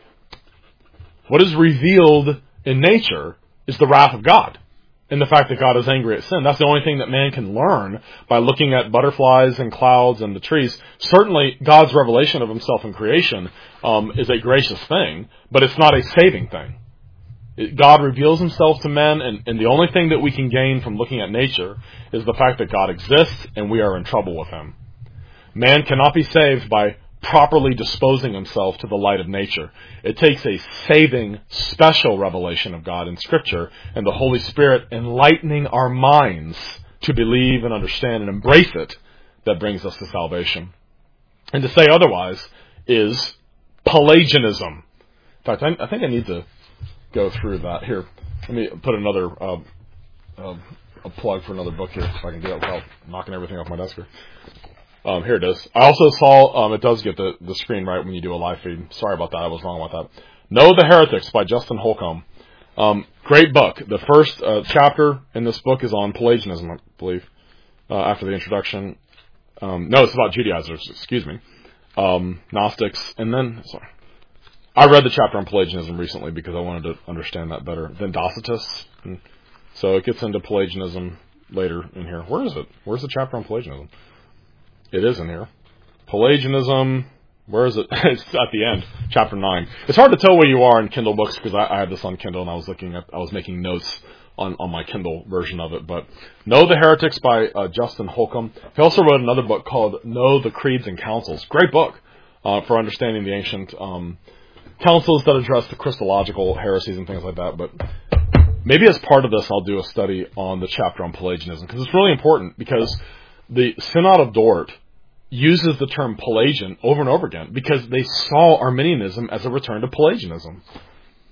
What is revealed in nature is the wrath of God and the fact that God is angry at sin. That's the only thing that man can learn by looking at butterflies and clouds and the trees. Certainly, God's revelation of himself in creation um, is a gracious thing, but it's not a saving thing. It, God reveals himself to men, and, and the only thing that we can gain from looking at nature is the fact that God exists and we are in trouble with him. Man cannot be saved by properly disposing himself to the light of nature. It takes a saving, special revelation of God in Scripture and the Holy Spirit enlightening our minds to believe and understand and embrace it that brings us to salvation. And to say otherwise is Pelagianism. In fact, I, I think I need to go through that. Here, let me put another uh, uh, a plug for another book here if I can do that without knocking everything off my desk here. Um, here it is. I also saw, um, it does get the, the screen right when you do a live feed. Sorry about that. I was wrong about that. Know the Heretics by Justin Holcomb. Um, great book. The first uh, chapter in this book is on Pelagianism, I believe, uh, after the introduction. Um, no, it's about Judaizers, excuse me. Um, Gnostics. And then, sorry. I read the chapter on Pelagianism recently because I wanted to understand that better. Then Docetists. And so it gets into Pelagianism later in here. Where is it? Where's the chapter on Pelagianism? It is in here. Pelagianism, where is it? It's at the end, chapter nine. It's hard to tell where you are in Kindle books because I, I have this on Kindle and I was looking at, I was making notes on, on my Kindle version of it. But Know the Heretics by uh, Justin Holcomb. He also wrote another book called Know the Creeds and Councils. Great book uh, for understanding the ancient um, councils that address the Christological heresies and things like that. But maybe as part of this, I'll do a study on the chapter on Pelagianism because it's really important because the Synod of Dort uses the term Pelagian over and over again because they saw Arminianism as a return to Pelagianism.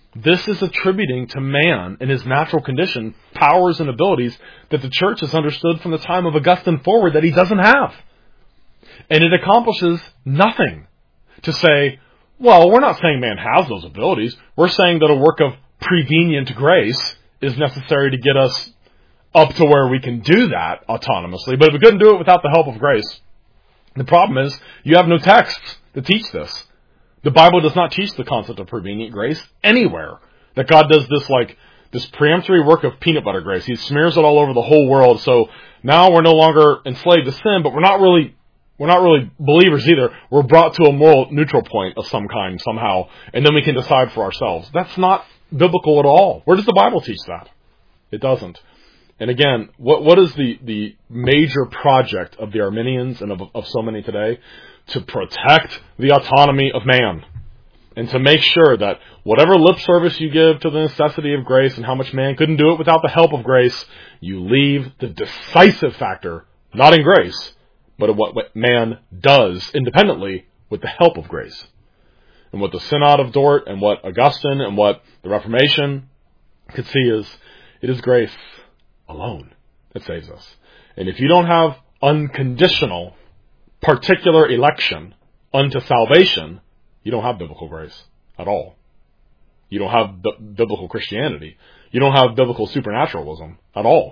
This is attributing to man in his natural condition powers and abilities that the church has understood from the time of Augustine forward that he doesn't have. And it accomplishes nothing to say, well, we're not saying man has those abilities. We're saying that a work of prevenient grace is necessary to get us up to where we can do that autonomously. But if we couldn't do it without the help of grace, the problem is you have no texts to teach this. The Bible does not teach the concept of prevenient grace anywhere. That God does this like this preemptory work of peanut butter grace. He smears it all over the whole world. So now we're no longer enslaved to sin, but we're not really we're not really believers either. We're brought to a moral neutral point of some kind somehow, and then we can decide for ourselves. That's not biblical at all. Where does the Bible teach that? It doesn't. And again, what what is the, the major project of the Arminians and of, of so many today? To protect the autonomy of man. And to make sure that whatever lip service you give to the necessity of grace and how much man couldn't do it without the help of grace, you leave the decisive factor not in grace, but in what, what man does independently with the help of grace. And what the Synod of Dort and what Augustine and what the Reformation could see is, it is grace alone that saves us. And if you don't have unconditional, particular election unto salvation, you don't have biblical grace at all. You don't have b- biblical Christianity. You don't have biblical supernaturalism at all.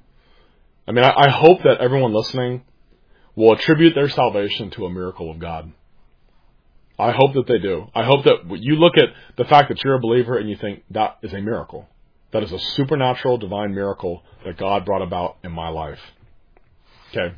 I mean, I, I hope that everyone listening will attribute their salvation to a miracle of God. I hope that they do. I hope that you look at the fact that you're a believer and you think that is a miracle. That is a supernatural, divine miracle that God brought about in my life. Okay.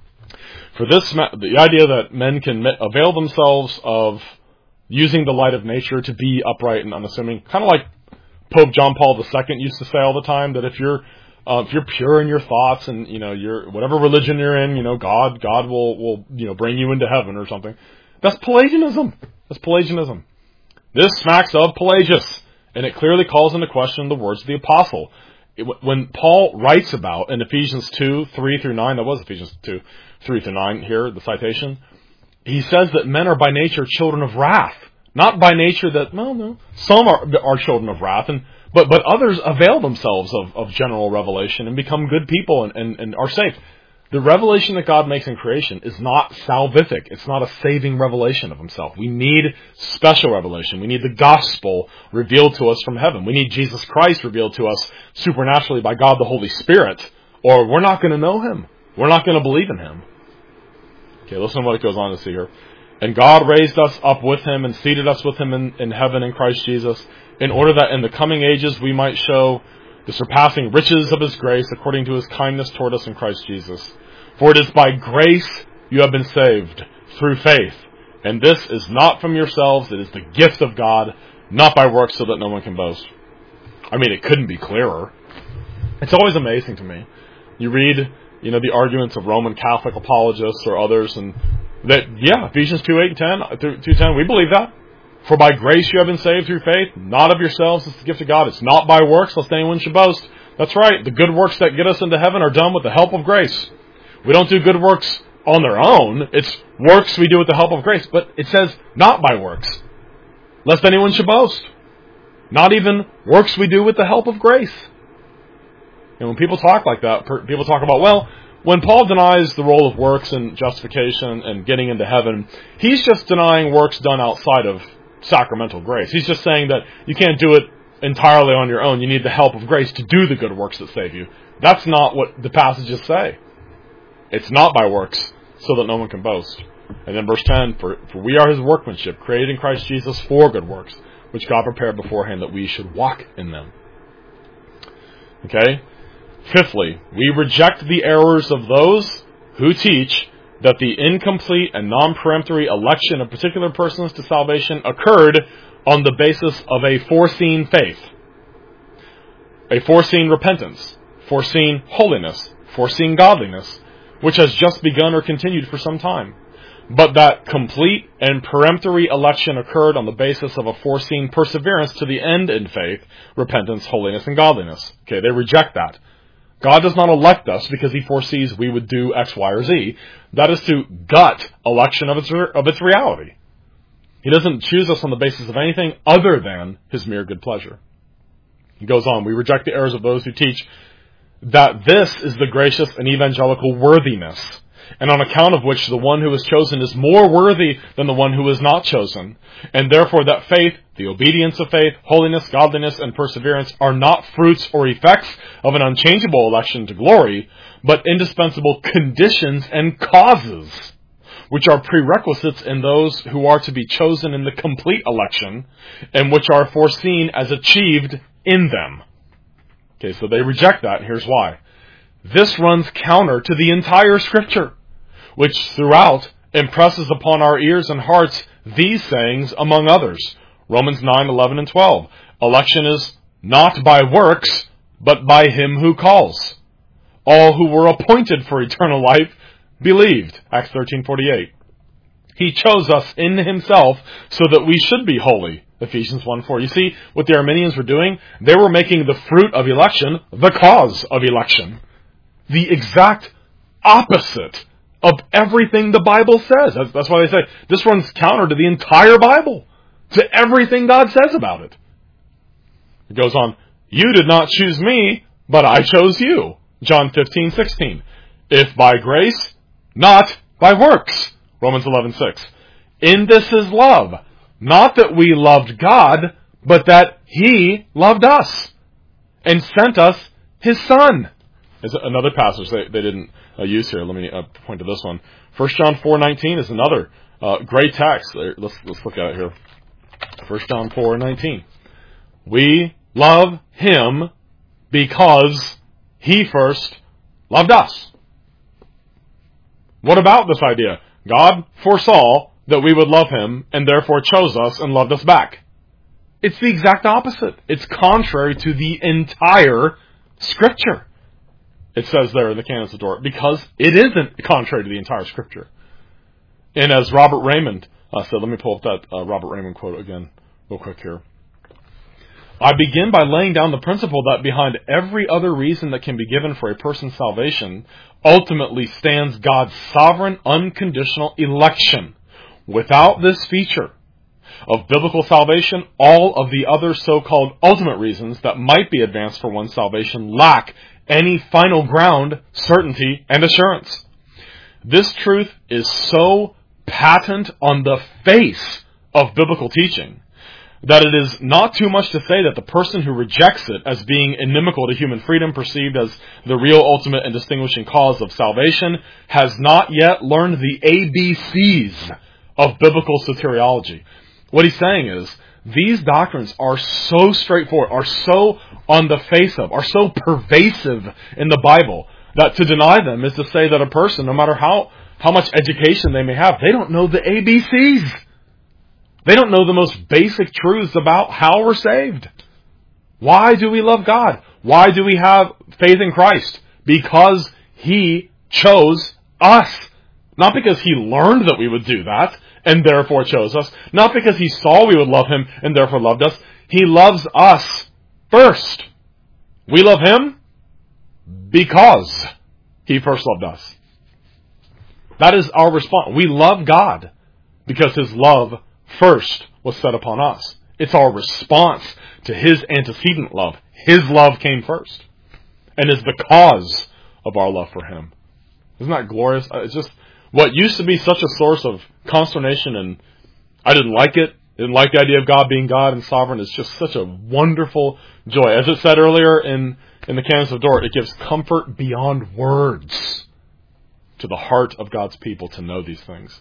For this, the idea that men can avail themselves of using the light of nature to be upright and unassuming, kind of like Pope John Paul the Second used to say all the time, that if you're uh, if you're pure in your thoughts and you know you're whatever religion you're in, you know God God will will you know bring you into heaven or something. That's Pelagianism. That's Pelagianism. This smacks of Pelagius, and it clearly calls into question the words of the apostle. It, when Paul writes about in Ephesians two, three through nine, that was Ephesians two, three through nine here, the citation, he says that men are by nature children of wrath. Not by nature that, well, no, some are, are children of wrath, and but but others avail themselves of, of general revelation and become good people and, and, and are saved. The revelation that God makes in creation is not salvific. It's not a saving revelation of himself. We need special revelation. We need the gospel revealed to us from heaven. We need Jesus Christ revealed to us supernaturally by God the Holy Spirit, or we're not going to know him. We're not going to believe in him. Okay, listen to what it goes on to see here. And God raised us up with him and seated us with him in, in heaven in Christ Jesus, in order that in the coming ages we might show the surpassing riches of his grace according to his kindness toward us in Christ Jesus. For it is by grace you have been saved, through faith. And this is not from yourselves, it is the gift of God, not by works, so that no one can boast. I mean, it couldn't be clearer. It's always amazing to me. You read, you know, the arguments of Roman Catholic apologists or others, and that, yeah, Ephesians two, eight, and ten, two, ten, we believe that. For by grace you have been saved through faith, not of yourselves, it's the gift of God. It's not by works, lest anyone should boast. That's right, the good works that get us into heaven are done with the help of grace. We don't do good works on their own. It's works we do with the help of grace. But it says not by works, lest anyone should boast. Not even works we do with the help of grace. And when people talk like that, people talk about, well, when Paul denies the role of works in justification and getting into heaven, he's just denying works done outside of sacramental grace. He's just saying that you can't do it entirely on your own. You need the help of grace to do the good works that save you. That's not what the passages say. It's not by works, so that no one can boast. And then verse ten, for, for we are his workmanship, created in Christ Jesus for good works, which God prepared beforehand that we should walk in them. Okay? Fifthly, we reject the errors of those who teach that the incomplete and non-peremptory election of particular persons to salvation occurred on the basis of a foreseen faith, a foreseen repentance, foreseen holiness, foreseen godliness, which has just begun or continued for some time, but that complete and peremptory election occurred on the basis of a foreseen perseverance to the end in faith, repentance, holiness, and godliness. Okay, they reject that. God does not elect us because he foresees we would do X, Y, or Z. That is to gut election of its of its reality. He doesn't choose us on the basis of anything other than his mere good pleasure. He goes on, we reject the errors of those who teach that this is the gracious and evangelical worthiness, and on account of which the one who is chosen is more worthy than the one who is not chosen, and therefore that faith, the obedience of faith, holiness, godliness, and perseverance are not fruits or effects of an unchangeable election to glory, but indispensable conditions and causes, which are prerequisites in those who are to be chosen in the complete election, and which are foreseen as achieved in them. Okay, so they reject that, and here's why. This runs counter to the entire Scripture, which throughout impresses upon our ears and hearts these sayings, among others. Romans nine, eleven, and twelve. Election is not by works, but by him who calls. All who were appointed for eternal life believed. Acts thirteen, forty-eight. He chose us in himself so that we should be holy. Ephesians one, four. You see what the Arminians were doing? They were making the fruit of election the cause of election. The exact opposite of everything the Bible says. That's, that's why they say this runs counter to the entire Bible, to everything God says about it. It goes on, you did not choose me, but I chose you. John fifteen, sixteen. If by grace, not by works. Romans eleven, six. In this is love, not that we loved God, but that he loved us and sent us his Son. Is another passage they, they didn't uh, use here. Let me uh, point to this one. First John four, nineteen is another uh, great text. Let's, let's look at it here. First John four, nineteen. We love him because he first loved us. What about this idea? God foresaw that we would love him and therefore chose us and loved us back. It's the exact opposite. It's contrary to the entire Scripture. It says there in the Canons of Dort, because it isn't contrary to the entire Scripture. And as Robert Raymond uh, said, let me pull up that uh, Robert Raymond quote again real quick here. I begin by laying down the principle that behind every other reason that can be given for a person's salvation ultimately stands God's sovereign, unconditional election. Without this feature of biblical salvation, all of the other so-called ultimate reasons that might be advanced for one's salvation lack any final ground, certainty, and assurance. This truth is so patent on the face of biblical teaching that it is not too much to say that the person who rejects it as being inimical to human freedom, perceived as the real, ultimate, and distinguishing cause of salvation, has not yet learned the A B Cs of biblical soteriology. What he's saying is, these doctrines are so straightforward, are so on the face of, are so pervasive in the Bible, that to deny them is to say that a person, no matter how, how much education they may have, they don't know the A B Cs. They don't know the most basic truths about how we're saved. Why do we love God? Why do we have faith in Christ? Because he chose us. Not because he learned that we would do that and therefore chose us. Not because he saw we would love him and therefore loved us. He loves us first. We love him because he first loved us. That is our response. We love God because his love first was set upon us. It's our response to his antecedent love. His love came first and is the cause of our love for him. Isn't that glorious? It's just what used to be such a source of consternation, and I didn't like it. Didn't like the idea of God being God and sovereign. It's just such a wonderful joy. As it said earlier in, in the Canons of Dort, it gives comfort beyond words to the heart of God's people to know these things.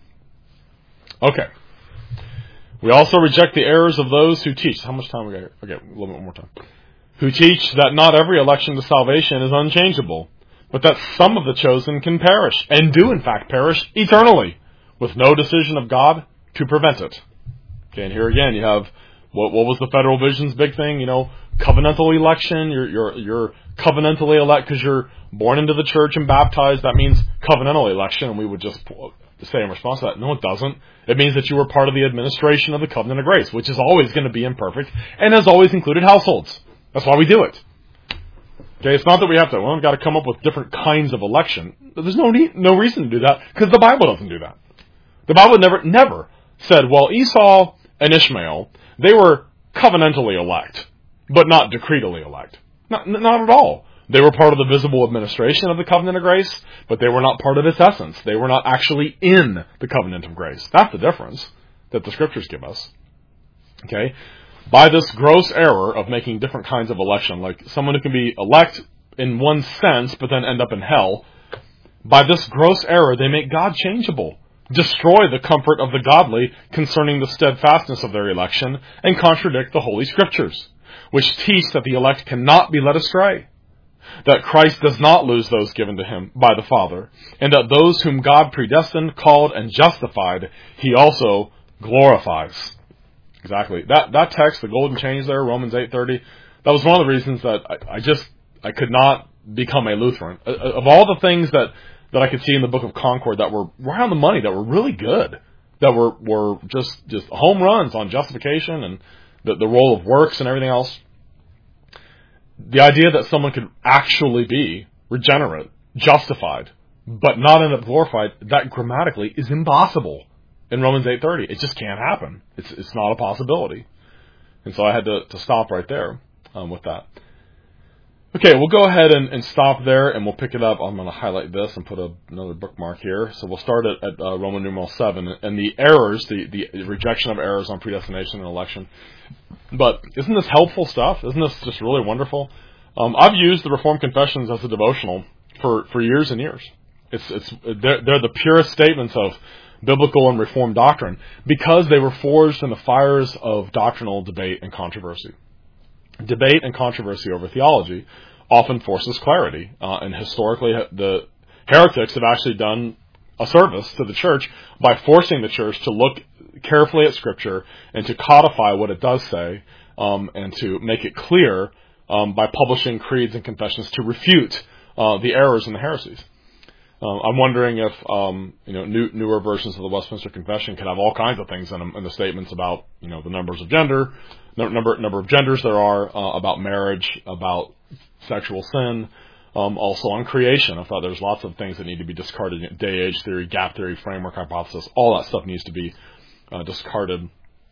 Okay. We also reject the errors of those who teach. How much time we got here? Okay, a little bit more time. Who teach that not every election to salvation is unchangeable, but that some of the chosen can perish, and do in fact perish eternally, with no decision of God to prevent it. Okay, and here again you have, what, what was the Federal Vision's big thing? You know, covenantal election. You're, you're, you're covenantally elect because you're born into the church and baptized. That means covenantal election, and we would just say in response to that, no, it doesn't. It means that you were part of the administration of the covenant of grace, which is always going to be imperfect and has always included households. That's why we do it. Okay, it's not that we have to, well, we've got to come up with different kinds of election. There's no need, no reason to do that because the Bible doesn't do that. The Bible never, never said, well, Esau and Ishmael, they were covenantally elect, but not decretally elect. Not, not at all. They were part of the visible administration of the covenant of grace, but they were not part of its essence. They were not actually in the covenant of grace. That's the difference that the scriptures give us. Okay? By this gross error of making different kinds of election, like someone who can be elect in one sense, but then end up in hell, by this gross error, they make God changeable, destroy the comfort of the godly concerning the steadfastness of their election, and contradict the Holy Scriptures, which teach that the elect cannot be led astray, that Christ does not lose those given to him by the Father, and that those whom God predestined, called, and justified, he also glorifies. Exactly. That that text, the golden chains there, Romans eight thirty, that was one of the reasons that I, I just, I could not become a Lutheran. Of all the things that, that I could see in the Book of Concord that were right on the money, that were really good, that were, were just, just home runs on justification and the, the role of works and everything else, the idea that someone could actually be regenerate, justified, but not end up glorified, that grammatically is impossible in Romans eight thirty. It just can't happen. It's it's not a possibility. And so I had to, to stop right there um, with that. Okay, we'll go ahead and, and stop there, and we'll pick it up. I'm going to highlight this and put a, another bookmark here. So we'll start at, at uh, Roman numeral seven, and the errors, the, the rejection of errors on predestination and election. But isn't this helpful stuff? Isn't this just really wonderful? Um, I've used the Reformed Confessions as a devotional for, for years and years. It's it's they're, they're the purest statements of biblical and Reformed doctrine because they were forged in the fires of doctrinal debate and controversy. Debate and controversy over theology often forces clarity, uh, and historically the heretics have actually done a service to the church by forcing the church to look carefully at Scripture and to codify what it does say, um, and to make it clear um, by publishing creeds and confessions to refute uh, the errors and the heresies. Uh, I'm wondering if um, you know new, newer versions of the Westminster Confession could have all kinds of things in them, in the statements about you know the numbers of gender, number number of genders there are, uh, about marriage, about sexual sin, um, also on creation. I thought there's lots of things that need to be discarded: day age theory, gap theory, framework hypothesis. All that stuff needs to be uh, discarded.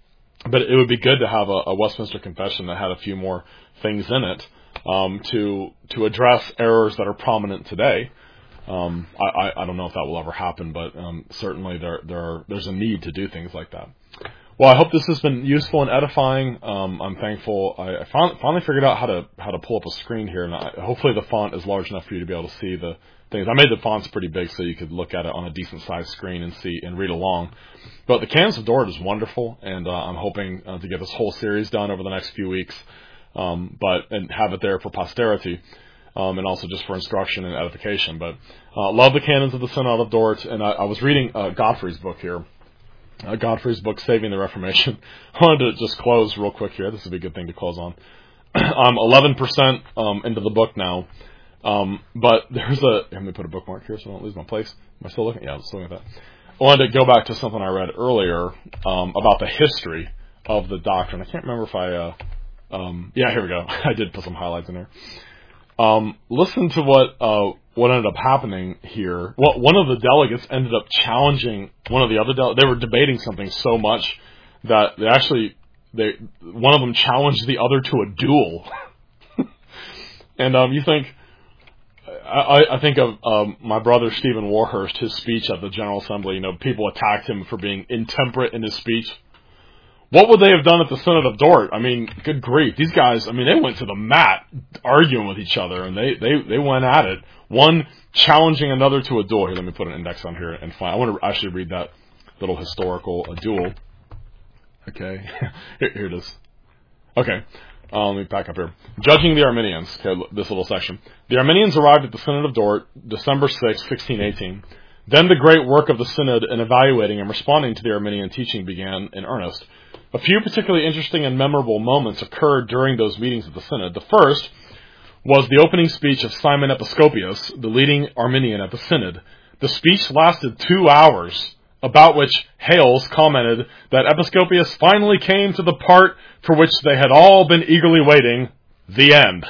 But it would be good to have a, a Westminster Confession that had a few more things in it um, to to address errors that are prominent today. Um, I, I, I don't know if that will ever happen, but um, certainly there there are, there's a need to do things like that. Well, I hope this has been useful and edifying. Um, I'm thankful. I, I found, finally figured out how to how to pull up a screen here, and I, hopefully the font is large enough for you to be able to see the things. I made the fonts pretty big so you could look at it on a decent sized screen and see and read along. But the Canons of Dort is wonderful, and uh, I'm hoping uh, to get this whole series done over the next few weeks, um, but and have it there for posterity. Um, and also just for instruction and edification. But uh, love the Canons of the Synod of Dort, and I, I was reading uh, Godfrey's book here, uh, Godfrey's book, Saving the Reformation. I wanted to just close real quick here. This would be a good thing to close on. I'm eleven percent um, into the book now, um, but there's a, let me put a bookmark here so I don't lose my place. Am I still looking? Yeah, I'm still looking at that. I wanted to go back to something I read earlier um, about the history of the doctrine. I can't remember if I, uh, um, yeah, here we go. I did put some highlights in there. Um, listen to what uh, what ended up happening here. Well, one of the delegates ended up challenging one of the other delegates. They were debating something so much that they actually they one of them challenged the other to a duel. And um, you think I, I think of um, my brother Stephen Warhurst, his speech at the General Assembly. You know, people attacked him for being intemperate in his speech. What would they have done at the Synod of Dort? I mean, good grief. These guys, I mean, they went to the mat arguing with each other, and they, they, they went at it. One challenging another to a duel. Here, let me put an index on here and find. I want to actually read that little historical a duel. Okay. here, here it is. Okay. Uh, let me back up here. Judging the Arminians. Okay, this little section. The Arminians arrived at the Synod of Dort, December sixth, sixteen eighteen. Then the great work of the Synod in evaluating and responding to the Arminian teaching began in earnest. A few particularly interesting and memorable moments occurred during those meetings of the Synod. The first was the opening speech of Simon Episcopius, the leading Arminian at the Synod. The speech lasted two hours, about which Hales commented that Episcopius finally came to the part for which they had all been eagerly waiting, the end.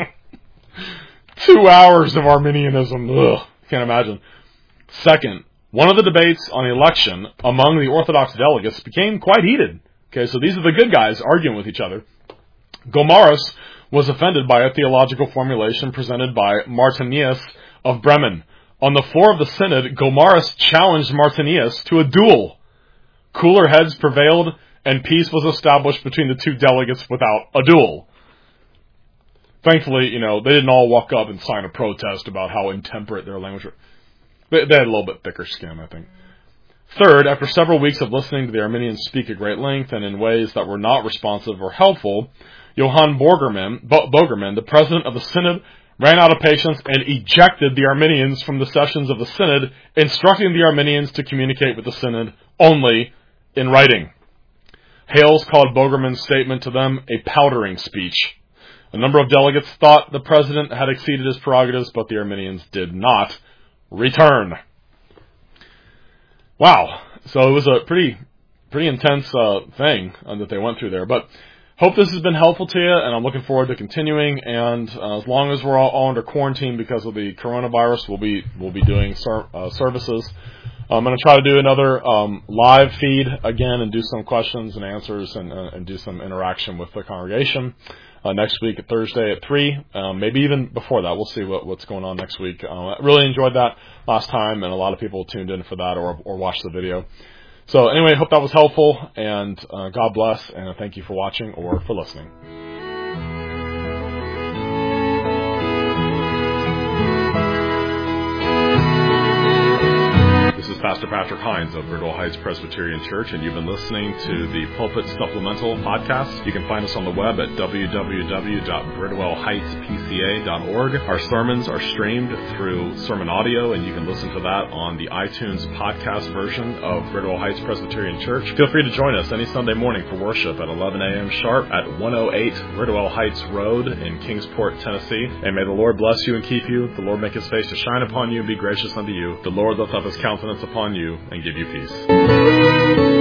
Two hours of Arminianism. Ugh, can't imagine. Second, One of the debates on the election among the Orthodox delegates became quite heated. Okay, so these are the good guys arguing with each other. Gomarus was offended by a theological formulation presented by Martinius of Bremen. On the floor of the synod, Gomarus challenged Martinius to a duel. Cooler heads prevailed, and peace was established between the two delegates without a duel. Thankfully, you know, they didn't all walk up and sign a protest about how intemperate their language was. They, they had a little bit thicker skin, I think. Third, after several weeks of listening to the Arminians speak at great length and in ways that were not responsive or helpful, Johann Bogerman, Bo- Bogerman, the president of the synod, ran out of patience and ejected the Arminians from the sessions of the synod, instructing the Arminians to communicate with the synod only in writing. Hales called Bogerman's statement to them a powdering speech. A number of delegates thought the president had exceeded his prerogatives, but the Arminians did not return. Wow. So it was a pretty pretty intense uh, thing uh, that they went through there. But hope this has been helpful to you, and I'm looking forward to continuing. And uh, as long as we're all, all under quarantine because of the coronavirus, we'll be we'll be doing ser- uh, services. I'm going to try to do another um, live feed again and do some questions and answers and, uh, and do some interaction with the congregation uh, next week at Thursday at three, um, maybe even before that. We'll see what, what's going on next week. Uh, I really enjoyed that last time, and a lot of people tuned in for that or, or watched the video. So anyway, hope that was helpful, and uh, God bless, and thank you for watching or for listening. This is Pastor Patrick Hines of Bridwell Heights Presbyterian Church, and you've been listening to the Pulpit Supplemental Podcast. You can find us on the web at w w w dot bridwell heights p c a dot org. Our sermons are streamed through Sermon Audio, and you can listen to that on the iTunes podcast version of Bridwell Heights Presbyterian Church. Feel free to join us any Sunday morning for worship at eleven a.m. sharp at one oh eight Bridwell Heights Road in Kingsport, Tennessee. And may the Lord bless you and keep you. The Lord make his face to shine upon you and be gracious unto you. The Lord lift up his countenance upon you and give you peace.